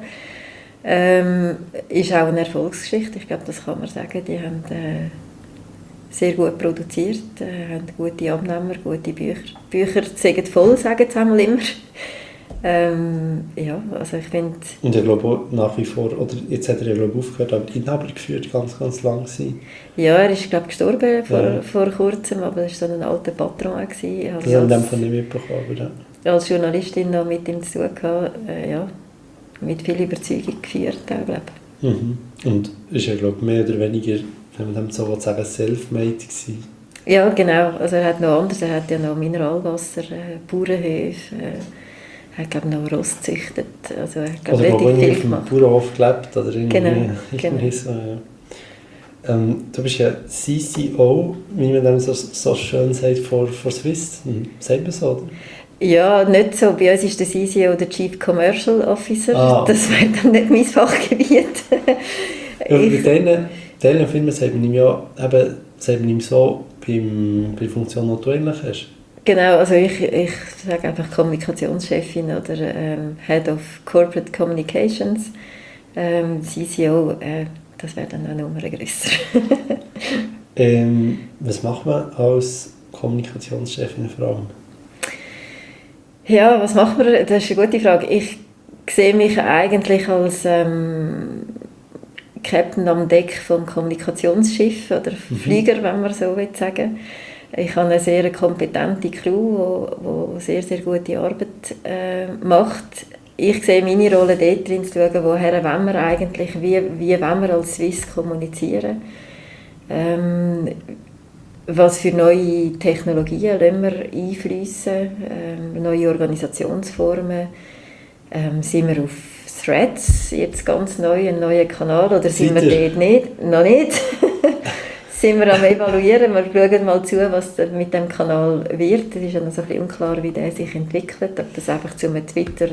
Ist auch eine Erfolgsgeschichte, ich glaube, das kann man sagen. Die haben sehr gut produziert, haben gute Abnehmer, gute Bücher. Die Bücher sind voll, sagen sie einmal immer. Ja, also ich finde... Und ich glaube nach wie vor, oder jetzt hat er ja glaube aufgehört, aber Inhaber geführt, ganz, ganz lang gewesen. Ja, er ist glaube gestorben vor kurzem, aber er war so ein alter Patron. Das habe ich in dem Fall nicht mitbekommen. Aber ja. Als Journalistin noch mit ihm zu tun gehabt, ja, mit viel Überzeugung geführt, glaube ich. Mhm. Und ist ja glaube mehr oder weniger, wenn man dem so sagen, self-made gewesen. Ja, genau. Also er hat noch anders, er hat ja noch Mineralwasser, Bauernhöfe, hat glaube noch Ross gezüchtet, also er hat glaub, relativ viel gemacht. Oder auf dem Bauernhof gelebt, oder irgendwie. Genau. So, ja. Du bist ja CCO, wie man dem so schön sagt, for Swiss. Sagt man so, oder? Ja, nicht so. Bei uns ist der CCO der Chief Commercial Officer. Das wäre dann nicht mein Fachgebiet. Ja, bei diesen Firmen sagt man ihm ja eben, so bei der Funktion, die du eigentlich hast. Genau, also ich sage einfach Kommunikationschefin oder Head of Corporate Communications. CCO, das wäre dann eine Nummer grösser. Was macht man als Kommunikationschefin vor allem? Ja, was macht man? Das ist eine gute Frage. Ich sehe mich eigentlich als Captain am Deck vom Kommunikationsschiff oder Flieger, wenn man so will sagen. Ich habe eine sehr kompetente Crew, die sehr, sehr gute Arbeit macht. Ich sehe meine Rolle dort drin, zu schauen, woher wollen wir eigentlich, wie wollen wir als Swiss kommunizieren. Was für neue Technologien lassen wir einfließen, neue Organisationsformen. Sind wir auf Threads jetzt ganz neu, ein neuer Kanal, oder sind wir dort nicht? Noch nicht. Sind wir am Evaluieren, wir schauen mal zu, was mit dem Kanal wird. Es ist ja noch so ein bisschen unklar, wie der sich entwickelt, ob das einfach zu einem Twitter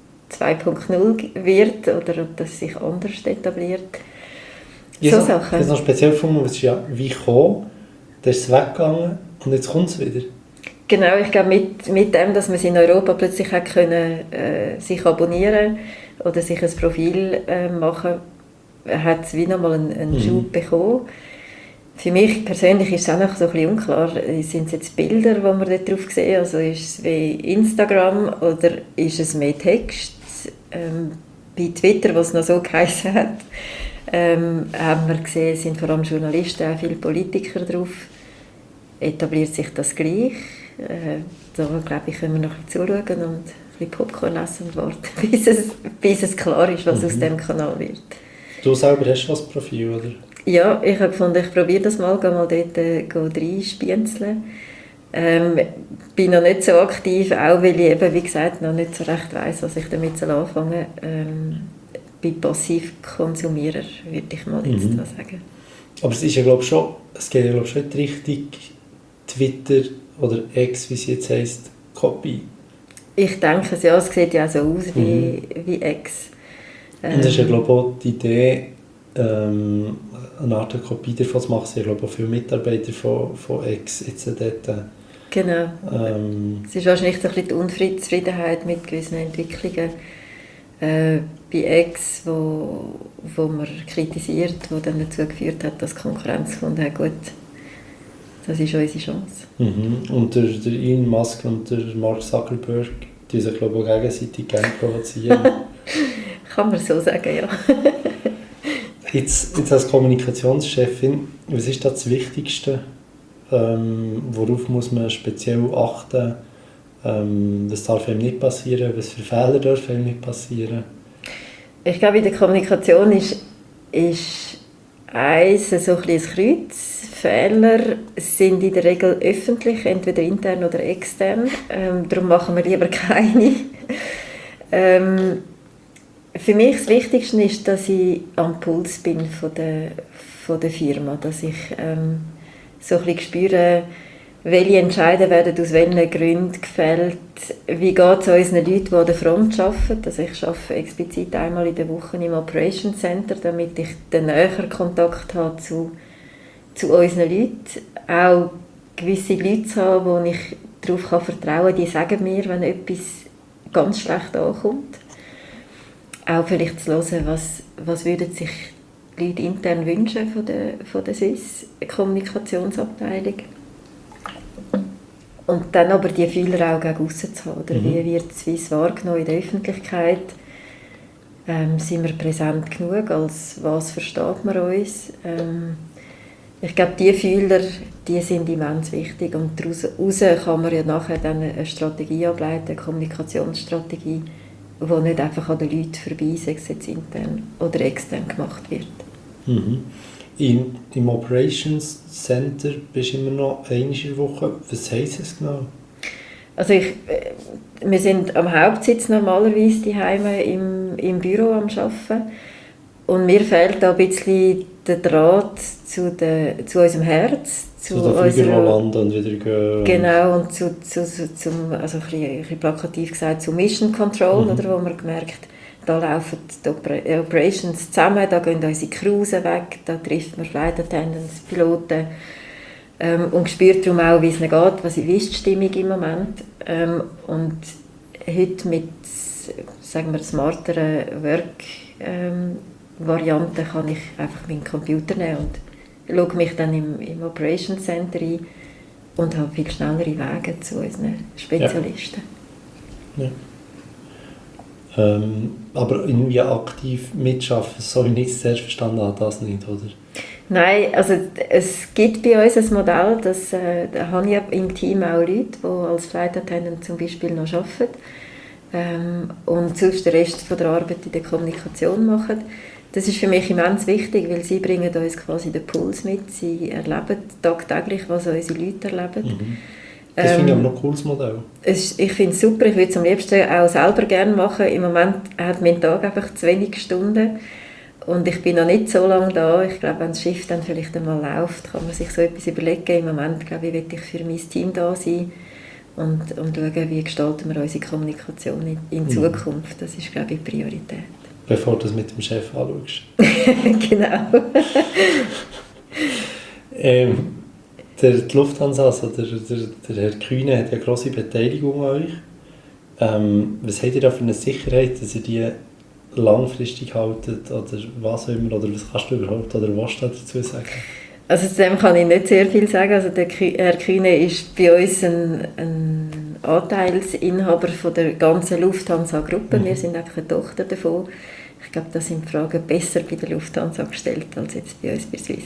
2.0 wird oder ob das sich anders etabliert. So Sachen. Das ist noch speziell gefunden, es ist ja wie gekommen, dann ist es weggegangen und jetzt kommt es wieder. Genau, ich glaube mit dem, dass man es in Europa plötzlich hat können, sich abonnieren oder sich ein Profil machen, hat es wie nochmal einen Schub bekommen. Für mich persönlich ist es auch noch so ein bisschen unklar, sind es jetzt Bilder, die man dort drauf sehen, also ist es wie Instagram oder ist es mehr Text? Bei Twitter, was noch so geheißen hat, haben wir gesehen, es sind vor allem Journalisten, auch viele Politiker drauf. Etabliert sich das gleich? Da glaube ich, können wir noch ein bisschen zuschauen und ein bisschen Popcorn essen und warten, bis es klar ist, was aus dem Kanal wird. Du selber hast das Profil, oder? Ja, ich habe gefunden, ich probiere das mal, gehe mal dort reinspienzeln. Bin noch nicht so aktiv, auch weil ich eben, wie gesagt, noch nicht so recht weiss, was ich damit anfangen soll. Bin Passivkonsumierer, würde ich mal jetzt da sagen. Aber es ist ja, glaube ich, schon, es geht ja, glaube ich, schon in die Richtung Twitter oder X, wie es jetzt heisst, Copy. Ich denke es, ja, es sieht ja auch so aus wie X. Und das ist ja, glaube ich, auch die Idee, eine Art Kopie davon zu machen. Es sind, glaube ich, auch viele Mitarbeiter von X jetzt dort. Genau. Es ist wahrscheinlich so ein bisschen die Unzufriedenheit mit gewissen Entwicklungen bei X, wo man kritisiert, wo dann dazu geführt hat, dass die Konkurrenz gefunden hat, gut, das ist unsere Chance. Und der Elon Musk und der Mark Zuckerberg, die sich, glaube ich, auch gegenseitig gerne provozieren. Kann man so sagen, ja. Jetzt als Kommunikationschefin, was ist das Wichtigste? Worauf muss man speziell achten? Was darf einem nicht passieren? Was für Fehler dürfen einem nicht passieren? Ich glaube, in der Kommunikation ist eins so ein Kreuz. Fehler sind in der Regel öffentlich, entweder intern oder extern. Darum machen wir lieber keine. Für mich das Wichtigste ist, dass ich am Puls bin von der Firma, dass ich so ein bisschen spüre, welche Entscheidungen werden aus welchen Gründen gefällt, wie geht es unseren Leuten, die an der Front arbeiten. Also ich arbeite explizit einmal in der Woche im Operation Center, damit ich den näheren Kontakt habe zu unseren Leuten, auch gewisse Leute zu haben, wo ich darauf vertrauen kann, die sagen mir, wenn etwas ganz schlecht ankommt. Auch vielleicht zu hören, was würden sich die Leute intern wünschen von der Swiss-Kommunikationsabteilung. Und dann aber die Fühler auch gegen aussen zu haben. Oder wie wird Swiss wahrgenommen in der Öffentlichkeit? Sind wir präsent genug? Als was versteht man uns? Ich glaube, diese Fühler, die sind immens wichtig. Und daraus kann man ja nachher dann eine Strategie ableiten, eine Kommunikationsstrategie, die nicht einfach an den Leuten vorbei, sei es jetzt intern oder extern gemacht wird. Mhm. Im Operations Center bist du immer noch einmal in der Woche. Was heisst es genau? Also wir sind am Hauptsitz normalerweise daheim im Büro am Arbeiten. Und mir fehlt da ein bisschen der Draht zu unserem Herz. Zu den Flügern landen und wieder gehen. Genau, und zum, also ein bisschen plakativ gesagt, zum Mission Control, oder, wo man gemerkt, da laufen die Operations zusammen, da gehen unsere Crews weg, da trifft man Flight Attendants, Piloten und spürt darum auch, wie es ihnen geht, wie ist die Stimmung im Moment. Und heute mit, sagen wir, smarteren Work-Varianten kann ich einfach meinen Computer nehmen und schaue mich dann im Operations Center ein und habe viel schnellere Wege zu unseren Spezialisten. Ja. Aber irgendwie aktiv mitschaffen, so wie ich es zuerst verstanden habe, das nicht, oder? Nein, also es gibt bei uns ein Modell, da habe ich im Team auch Leute, die als Flight Attendant zum Beispiel noch arbeiten und sonst den Rest von der Arbeit in der Kommunikation machen. Das ist für mich immens wichtig, weil sie bringen uns quasi den Puls mit, sie erleben tagtäglich, was unsere Leute erleben. Das finde ich aber noch ein cooles Modell. Ich finde es super, ich würde es am liebsten auch selber gerne machen. Im Moment hat mein Tag einfach zu wenig Stunden und ich bin noch nicht so lange da. Ich glaube, wenn das Schiff dann vielleicht einmal läuft, kann man sich so etwas überlegen. Im Moment, glaube ich, will ich für mein Team da sein und schauen, wie gestalten wir unsere Kommunikation in Zukunft. Das ist, glaube ich, die Priorität. Bevor du es mit dem Chef anschaust. Genau. Die Lufthansa, also der Herr Kühne, hat ja eine grosse Beteiligung an euch. Was habt ihr da für eine Sicherheit, dass ihr die langfristig haltet oder was auch immer, oder was kannst du überhaupt oder was dazu sagen? Also zu dem kann ich nicht sehr viel sagen. Also der Herr Kühne ist bei uns ein Anteilsinhaber von der ganzen Lufthansa-Gruppe. Wir sind einfach eine Tochter davon. Ich glaube, da sind die Fragen besser bei der Lufthansa gestellt als jetzt bei uns bei Swiss.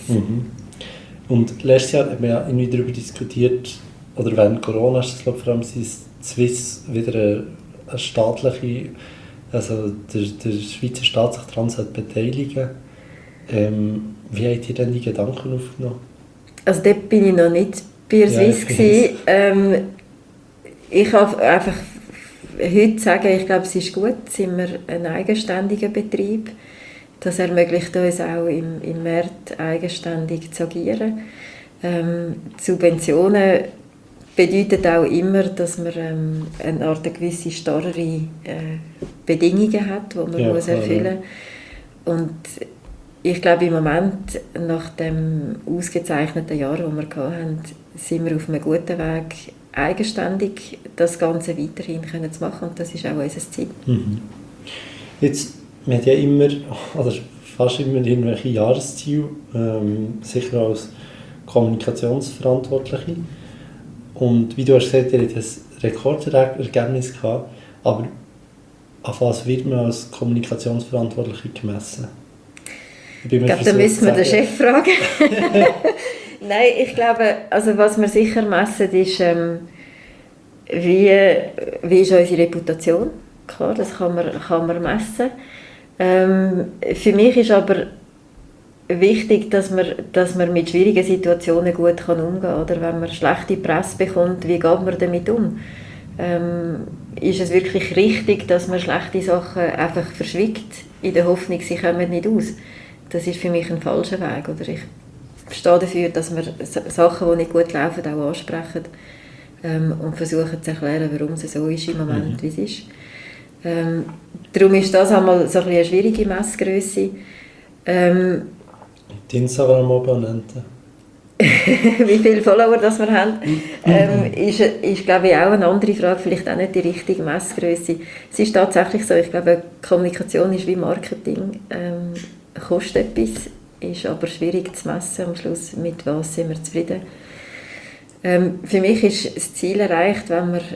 Und letztes Jahr haben wir ja irgendwie darüber diskutiert, oder während Corona ist das, glaube ich, vor allem Swiss wieder eine staatliche, also der Schweizer Staat sich daran beteiligen. Wie habt ihr denn die Gedanken aufgenommen? Also dort bin ich noch nicht bei Swiss gewesen. Ich habe einfach heute sagen, ich glaube, es ist gut, sind wir ein eigenständiger Betrieb. Das ermöglicht uns auch im Markt eigenständig zu agieren. Subventionen bedeutet auch immer, dass man eine Art gewisse starre Bedingungen hat, die man muss erfüllen muss. Und ich glaube, im Moment, nach dem ausgezeichneten Jahr, das wir hatten, sind wir auf einem guten Weg, eigenständig das Ganze weiterhin zu machen. Und das ist auch unser Ziel. Jetzt, man hat ja immer, oder fast immer irgendwelche Jahresziele, sicher als Kommunikationsverantwortliche. Und wie du hast gesagt, ihr habt ein Rekordergebnis gehabt, aber auf was wird man als Kommunikationsverantwortliche gemessen? Ich glaube, da müssen wir den Chef fragen. Nein, ich glaube, also was wir sicher messen, ist, wie ist unsere Reputation. Klar, das kann man messen. Für mich ist aber wichtig, dass man mit schwierigen Situationen gut umgehen kann. Oder wenn man schlechte Presse bekommt, wie geht man damit um? Ist es wirklich richtig, dass man schlechte Sachen einfach verschwiegt, in der Hoffnung, sie kommen nicht aus? Das ist für mich ein falscher Weg. Oder ich stehe dafür, dass wir Sachen, die nicht gut laufen, auch ansprechen und versuchen zu erklären, warum es so ist im Moment, wie es ist. Darum ist das einmal so eine schwierige Messgrösse. Die Instagram-Abonnenten? wie viele Follower das wir haben, ist glaube ich auch eine andere Frage, vielleicht auch nicht die richtige Messgröße. Es ist tatsächlich so, ich glaube, Kommunikation ist wie Marketing, kostet etwas, ist aber schwierig zu messen am Schluss, mit was sind wir zufrieden. Für mich ist das Ziel erreicht, wenn man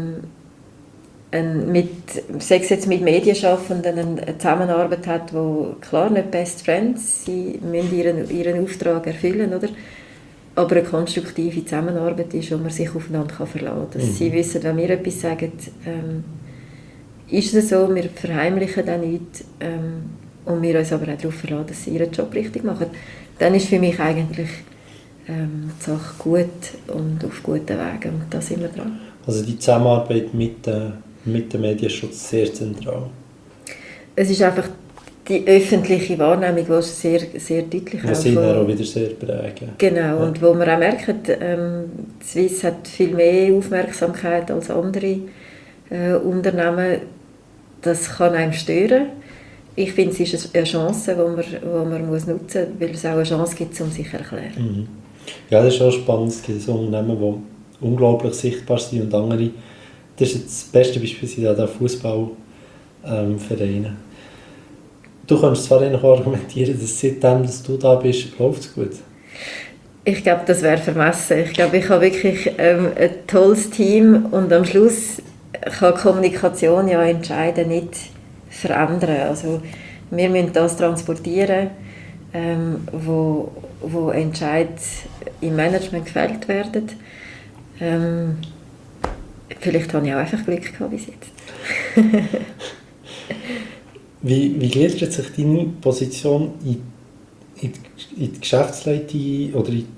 sei es jetzt mit Medienschaffenden eine Zusammenarbeit hat, wo klar nicht Best Friends, sie müssen ihren Auftrag erfüllen, oder? Aber eine konstruktive Zusammenarbeit ist, wo man sich aufeinander verlassen kann. Dass sie wissen, wenn wir etwas sagen, ist es so, wir verheimlichen dann nichts und wir uns aber auch darauf verlassen, dass sie ihren Job richtig machen. Dann ist für mich eigentlich die Sache gut und auf guten Wegen und da sind wir dran. Also die Zusammenarbeit mit dem Medienschutz sehr zentral. Es ist einfach die öffentliche Wahrnehmung, die sehr, sehr deutlich was sie auch wieder sehr prägen. Genau, ja. und wo man auch merkt, Swiss hat viel mehr Aufmerksamkeit als andere Unternehmen. Das kann einem stören. Ich finde, es ist eine Chance, die man nutzen muss, weil es auch eine Chance gibt, um sich zu erklären. Mhm. Ja, das ist auch spannend. Es gibt so Unternehmen, die unglaublich sichtbar sind und andere. Das ist jetzt das beste Beispiel der Fußballvereine. Du kannst zwar noch argumentieren, dass seitdem dass du da bist, läuft es gut. Ich glaube, das wäre vermessen. Ich glaube, ich habe wirklich ein tolles Team und am Schluss kann Kommunikation ja entscheiden, nicht verändern. Also wir müssen das transportieren, wo Entscheidungen im Management gefällt werden. Vielleicht habe ich auch einfach Glück gehabt bis jetzt. Wie gliedert sich deine Position in die Geschäftsleitung oder in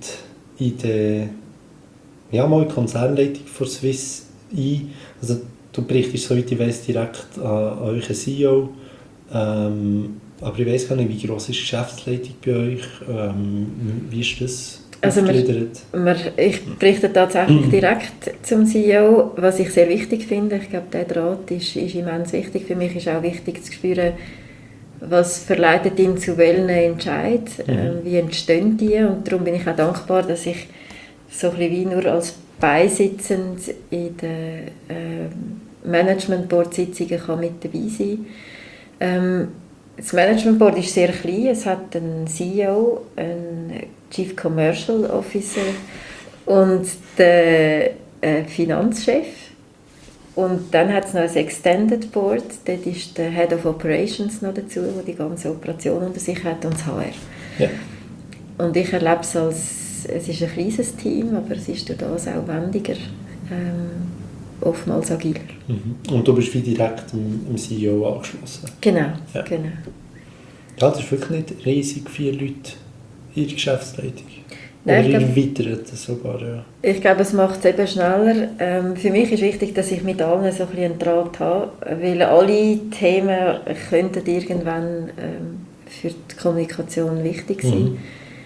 die Konzernleitung von Swiss ein? Also du berichtest, soweit ich weiss, direkt an euren CEO. Aber ich weiss gar nicht, wie gross ist die Geschäftsleitung bei euch? Wie ist das? Also ich berichte tatsächlich direkt zum CEO, was ich sehr wichtig finde. Ich glaube, der Draht ist immens wichtig. Für mich ist auch wichtig zu spüren, was verleitet ihn zu welchen Entscheidungen, wie entstehen die. Und darum bin ich auch dankbar, dass ich so ein bisschen wie nur als Beisitzend in den Management-Board-Sitzungen mit dabei sein kann. Das Management Board ist sehr klein. Es hat einen CEO, einen Chief Commercial Officer und den Finanzchef. Und dann hat es noch ein Extended Board. Dort ist der Head of Operations noch dazu, der die ganze Operation unter sich hat, und das HR. Ja. Und ich erlebe es es ist ein kleines Team, aber es ist durch das auch wendiger, oftmals agiler. Und du bist wie direkt im CEO angeschlossen? Genau, ja. Genau. Ja, das ist wirklich nicht riesig, 4 Leute in der Geschäftsleitung. Nein, oder erweitert sogar, ja. Ich glaube, es macht es eben schneller. Für mich ist wichtig, dass ich mit allen so ein bisschen einen Draht habe, weil alle Themen könnten irgendwann für die Kommunikation wichtig sein.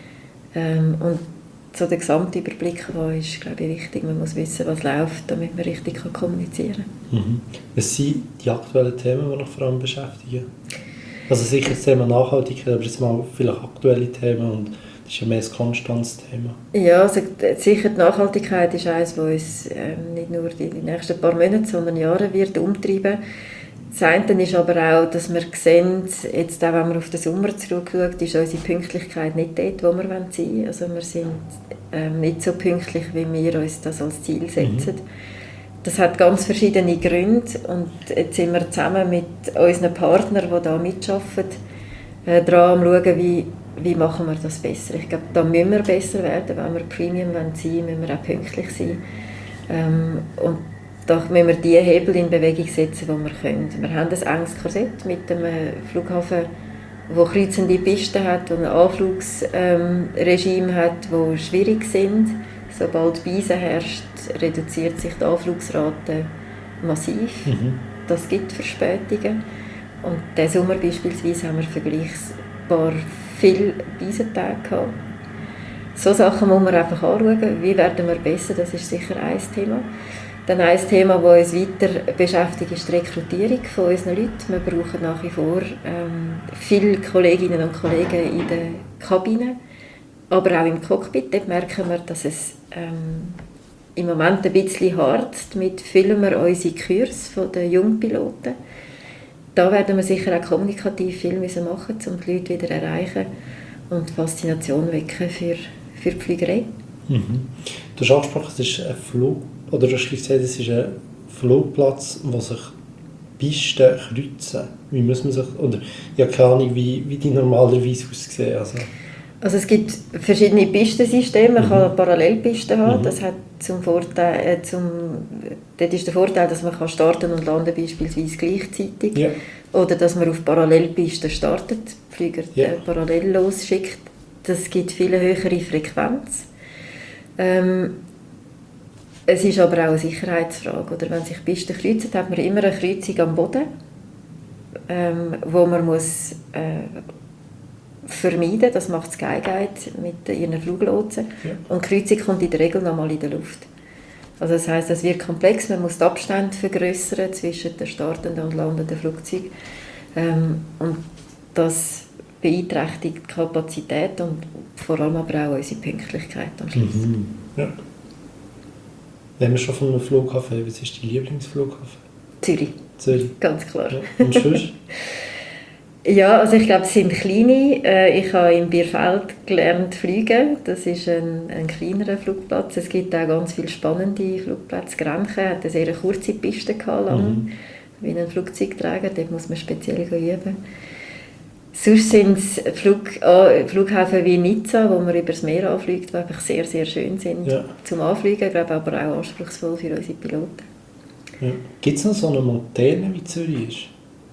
Und so der Gesamtüberblick ist, glaube ich, wichtig. Man muss wissen, was läuft, damit man richtig kommunizieren kann. Was sind die aktuellen Themen, die noch vor allem beschäftigen? Also sicher das Thema Nachhaltigkeit, aber jetzt mal vielleicht aktuelle Themen und das ist ja mehr ein konstantes Thema. Ja, also sicher die Nachhaltigkeit ist eines, das uns nicht nur die nächsten paar Monate, sondern Jahre wird umtreiben. Das eine ist aber auch, dass wir sehen, jetzt auch wenn man auf den Sommer zurückschaut, ist unsere Pünktlichkeit nicht dort, wo wir sein wollen. Also wir sind nicht so pünktlich, wie wir uns das als Ziel setzen. Das hat ganz verschiedene Gründe und jetzt sind wir zusammen mit unseren Partnern, die da mitarbeiten, daran am schauen, wie machen wir das besser. Ich glaube, da müssen wir besser werden. Wenn wir Premium sein wollen, müssen wir auch pünktlich sein. Und da müssen wir die Hebel in Bewegung setzen, die wir können. Wir haben ein enges Korsett mit dem Flughafen, das kreuzende Pisten hat und ein Anflugsregime hat, das schwierig sind. Sobald Beisen herrscht, reduziert sich die Anflugsrate massiv. Das gibt Verspätungen. Und diesen Sommer beispielsweise haben wir vergleichsbar viele Beisentage gehabt. So Sachen muss man einfach anschauen. Wie werden wir besser? Das ist sicher ein Thema. Dann ein Thema, das uns weiter beschäftigt, ist die Rekrutierung von unseren Leuten. Wir brauchen nach wie vor viele Kolleginnen und Kollegen in der Kabine. Aber auch im Cockpit, dort merken wir, dass es im Moment ein bisschen harzt. Damit füllen wir unsere Kurse der Jungpiloten. Da werden wir sicher auch kommunikativ viel machen müssen, um die Leute wieder zu erreichen und die Faszination wecken für die Fliegerei. Mhm. Du hast angesprochen, es ist ein oder du hast gesagt, es ist ein Flugplatz, wo sich Pisten kreuzen. Wie muss man sich, oder ich habe keine Ahnung, wie die normalerweise aussehen. Also es gibt verschiedene Pistensysteme. Man kann Parallelpisten haben. Das hat dort ist der Vorteil, dass man starten und landen beispielsweise gleichzeitig. Ja. Oder dass man auf Parallelpisten startet, die Flieger parallel losschickt. Das gibt viel höhere Frequenz. Es ist aber auch eine Sicherheitsfrage. Oder wenn sich Pisten kreuzen, hat man immer eine Kreuzung am Boden, wo man muss vermeiden. Das macht Skyguide mit ihren Fluglotsen. Ja. Und die Kreuzung kommt in der Regel noch mal in der Luft. Also das heisst, es wird komplex. Man muss die Abstände vergrößern zwischen den startenden und landenden Flugzeugen. Und das beeinträchtigt die Kapazität und vor allem aber auch unsere Pünktlichkeit am Schluss. Mhm. Ja. Wenn wir schon von einem Flughafen haben, was ist dein Lieblingsflughafen? Zürich. Ganz klar. Ja. Und sonst? Ja, also ich glaube, es sind kleine. Ich habe in Bierfeld gelernt fliegen. Das ist ein kleinerer Flugplatz. Es gibt auch ganz viele spannende Flugplätze. Grenchen hat eine sehr kurze Piste gehabt, wie ein Flugzeugträger. Dort muss man speziell üben. Sonst sind es Flughäfen wie Nizza, wo man über das Meer anfliegt, die einfach sehr, sehr schön sind zum Anfliegen. Ich glaube aber auch anspruchsvoll für unsere Piloten. Ja. Gibt es noch so eine Moderne, wie Zürich ist?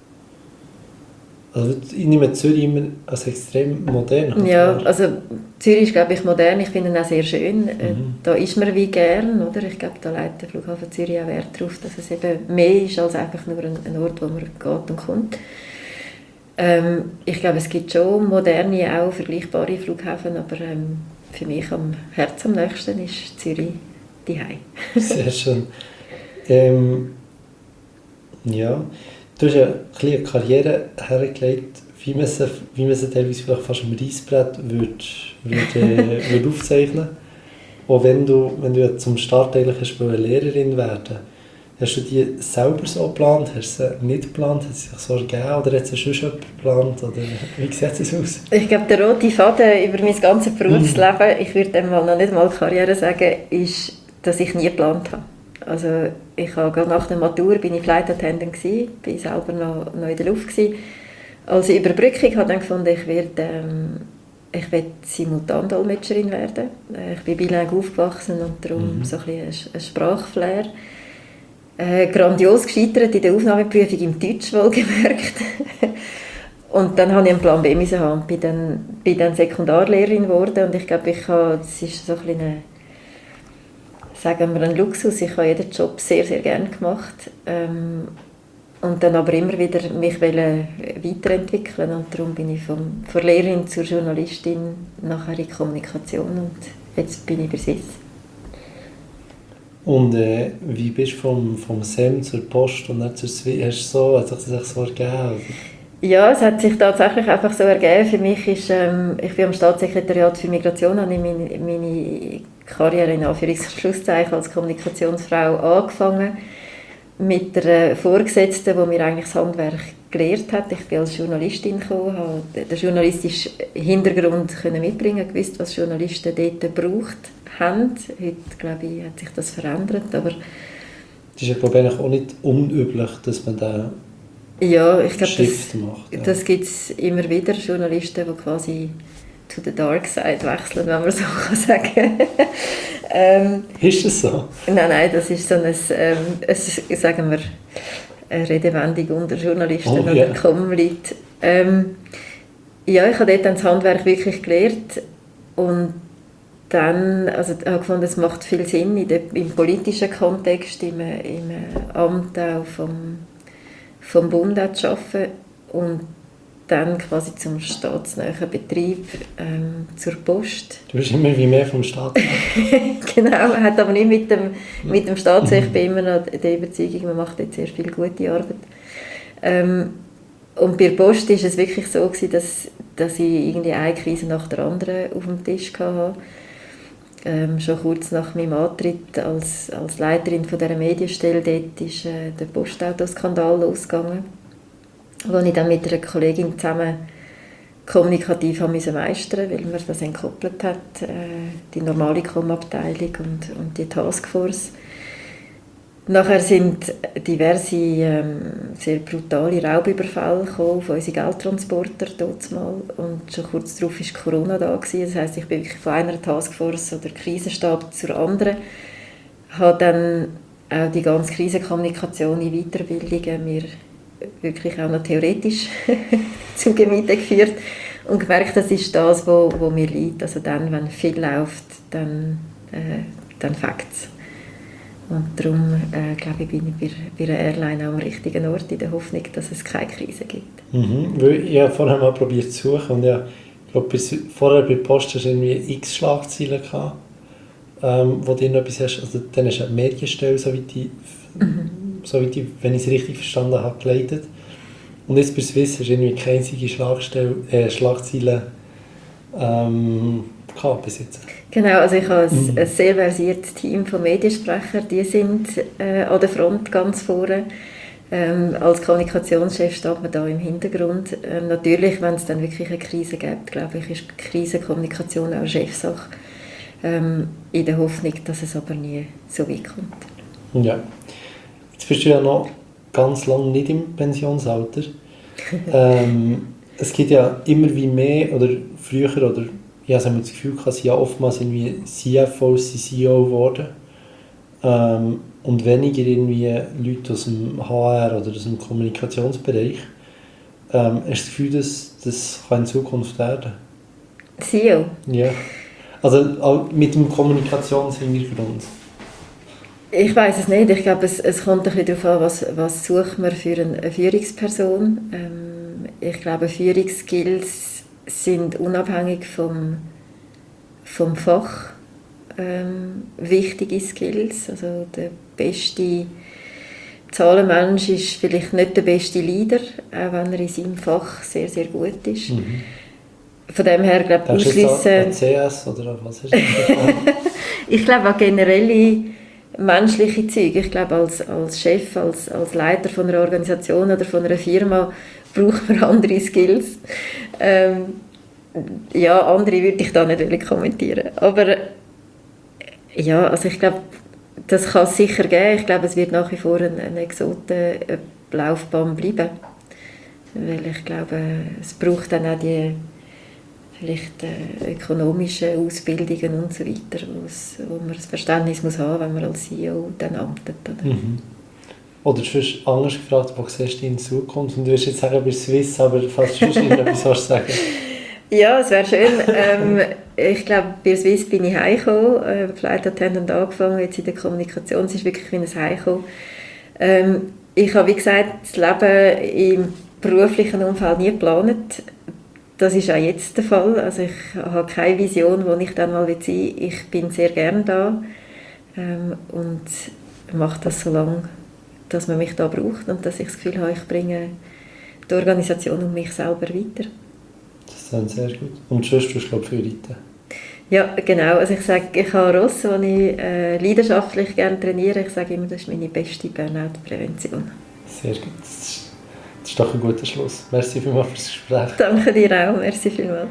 Also ich nehme Zürich immer als extrem modern. Ja, also Zürich ist, glaube ich, modern. Ich finde ihn auch sehr schön. Da ist man wie gern, oder? Ich glaube, da legt der Flughafen Zürich auch Wert darauf, dass es eben mehr ist als einfach nur ein Ort, wo man geht und kommt. Ich glaube, es gibt schon moderne, auch vergleichbare Flughäfen, aber für mich am Herz am nächsten ist Zürich die Hei. Sehr schön. Ja, du hast ja eine Karriere hergelegt, wie man sie teilweise vielleicht fast am Reissbrett würde aufzeichnen. Auch wenn du ja zum Start eigentlich Lehrerin werden. Hast du die selber so geplant? Hast du sie nicht geplant? Hat sie sich so ergeben? Oder hat sie schon jemand geplant? Oder wie sieht es aus? Ich glaube, der rote Faden über mein ganzes Berufsleben, ich würde noch nicht mal Karriere sagen, ist, dass ich nie geplant habe. Also ich habe gerade nach der Matur bin ich Flight Attendant gewesen, bin selber noch in der Luft gewesen. Als Überbrückung habe ich dann gefunden, ich werde Simultandolmetscherin werden. Ich bin bilingue aufgewachsen und darum so ein Sprachflair. Grandios gescheitert in der Aufnahmeprüfung im Deutsch, wohlgemerkt. Und dann habe ich einen Plan B haben und bin dann Sekundarlehrerin geworden. Und ich glaube, das ist so ein ein Luxus. Ich habe jeden Job sehr, sehr gerne gemacht. Und dann aber immer wieder mich weiterentwickeln. Und darum bin ich von Lehrerin zur Journalistin, nachher in Kommunikation und jetzt bin ich bei SIS. Und wie bist du vom SEM zur Post und dann zur SWIS? Hat sich das so ergeben? Ja, es hat sich tatsächlich einfach so ergeben. Für mich ist, ich bin am Staatssekretariat für Migration, habe ich meine Karriere in Anführungs- und Schlusszeichen als Kommunikationsfrau angefangen. Mit der Vorgesetzten, die mir eigentlich das Handwerk gelehrt hat. Ich bin als Journalistin gekommen, habe den journalistischen Hintergrund mitbringen, gewusst, was Journalisten dort gebraucht haben. Heute, glaube ich, hat sich das verändert. Aber das ist ja, glaube ich, auch nicht unüblich, dass man da Shift macht. Ja. Das gibt es immer wieder, Journalisten, die quasi to the dark side wechseln, wenn man so sagen kann. Ist das so? Nein, das ist so sagen wir, eine Redewendung unter Journalisten oder Com-Leute. Ich habe dort dann das Handwerk wirklich gelernt und dann, also ich habe gefunden, es macht viel Sinn im politischen Kontext, im Amt auch vom Bund auch zu arbeiten und dann quasi zum staatsnahen Betrieb, zur Post. Du bist immer wie mehr vom Staat. Genau, hat aber nicht mit dem Staat. Ich bin immer noch der Überzeugung, man macht jetzt sehr viel gute Arbeit. Und bei der Post war es wirklich so, dass dass ich irgendwie eine Krise nach der anderen auf dem Tisch hatte. Schon kurz nach meinem Antritt als Leiterin von dieser Medienstelle, dort ist der Postautoskandal losgegangen, wo ich dann mit einer Kollegin zusammen kommunikativ meistern musste, weil man das entkoppelt hat, die normale Com-Abteilung und die Taskforce. Nachher sind diverse sehr brutale Raubüberfälle auf unsere Geldtransporter dort mal. Und schon kurz darauf war Corona da gewesen. Das heisst, ich bin wirklich von einer Taskforce oder Krisenstab zur anderen. Habe dann auch die ganze Krisenkommunikation in Weiterbildungen mir wirklich auch noch theoretisch zu Gemüte geführt und gemerkt, das ist das, wo mir liegt. Also dann, wenn viel läuft, dann fängt es. Und darum, glaube ich, bin ich bei einer Airline auch am richtigen Ort, in der Hoffnung, dass es keine Krise gibt. Weil ich habe vorher mal probiert zu suchen und ich glaube, vorher bei Post hast du irgendwie x Schlagzeilen gehabt, wo du noch etwas hast. Also dann hast du eine Medienstelle, soweit ich, wenn ich es richtig verstanden habe, geleitet. Und jetzt bei Swiss hast du irgendwie keine einzige Schlagzeile gehabt bis jetzt. Genau, also ich habe ein sehr versiertes Team von Mediensprechern, die sind an der Front ganz vorne. Als Kommunikationschef steht man da im Hintergrund. Natürlich, wenn es dann wirklich eine Krise gibt, glaube ich, ist Krisenkommunikation auch Chefsache. In der Hoffnung, dass es aber nie so weit kommt. Ja. Jetzt bist du ja noch ganz lange nicht im Pensionsalter. Es gibt ja immer wie mehr, oder früher, oder ich habe das Gefühl, dass ja oftmals irgendwie CFOs CEO geworden. Und weniger irgendwie Leute aus dem HR oder aus dem Kommunikationsbereich. Hast du das Gefühl, das kann in Zukunft werden? CEO? Ja. Also auch mit dem Kommunikationshintergrund. Ich weiß es nicht. Ich glaube, es kommt ein bisschen darauf an, was sucht man für eine Führungsperson. Ich glaube, Führungsskills sind unabhängig vom Fach wichtige Skills. Also der beste Zahlenmensch ist vielleicht nicht der beste Leader, auch wenn er in seinem Fach sehr, sehr gut ist. Mhm. Von dem her, glaube ich, ausschliessen... CS oder was ist das? Ich glaube auch generelle menschliche Züge. Ich glaube, als Chef, als Leiter von einer Organisation oder von einer Firma braucht man andere Skills. Ja, andere würde ich da nicht kommentieren. Aber ja, also ich glaube, das kann es sicher geben. Ich glaube, es wird nach wie vor eine Exotenlaufbahn bleiben. Weil ich glaube, es braucht dann auch die vielleicht ökonomische Ausbildungen und so weiter, wo man das Verständnis muss haben, wenn man als CEO dann amtet. Oder, oder sonst anders gefragt, wo siehst du in Zukunft? Und du wirst jetzt sagen, bei Swiss, aber fast sonst nicht etwas sagen. Ja, es wäre schön. Ich glaube, bei Swiss bin ich heimgekommen, Flight Attendant angefangen, jetzt in der Kommunikation, es ist wirklich wie ein Heimkommen. Ich habe, wie gesagt, das Leben im beruflichen Umfeld nie geplant. Das ist auch jetzt der Fall. Also ich habe keine Vision, wo ich dann mal sein will. Ich bin sehr gerne da und mache das so lange, dass man mich da braucht und dass ich das Gefühl habe, ich bringe die Organisation und mich selber weiter. Das ist sehr gut. Und sonst tust du, glaube ich, viel reiten? Ja, genau. Also ich sage, ich habe Rosse, die ich leidenschaftlich gerne trainiere. Ich sage immer, das ist meine beste Burnout-Prävention. Sehr gut. Das ist doch ein guter Schluss. Merci vielmals fürs Gespräch. Danke dir auch. Merci vielmals.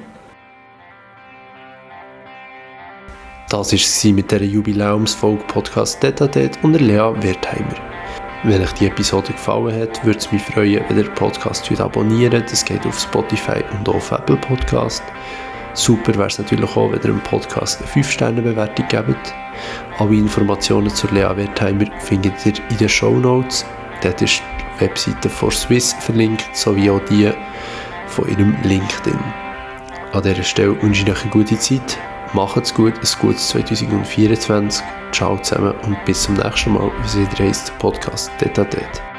Das war es mit dieser Jubiläumsfolge Podcast «Detatet» und Lea Wertheimer. Wenn euch die Episode gefallen hat, würde es mich freuen, wenn ihr den Podcast abonniert. Das geht auf Spotify und auf Apple Podcast. Super wäre es natürlich auch, wenn ihr dem Podcast eine 5-Sterne-Bewertung gebt. Alle Informationen zur Lea Wertheimer findet ihr in den Shownotes. Dort ist die Webseite von Swiss verlinkt, sowie auch die von ihrem LinkedIn. An dieser Stelle wünsche ich euch eine gute Zeit. Macht's gut, ein gutes 2024. Ciao zusammen und bis zum nächsten Mal, wie es wieder heisst, Podcast «Detatet».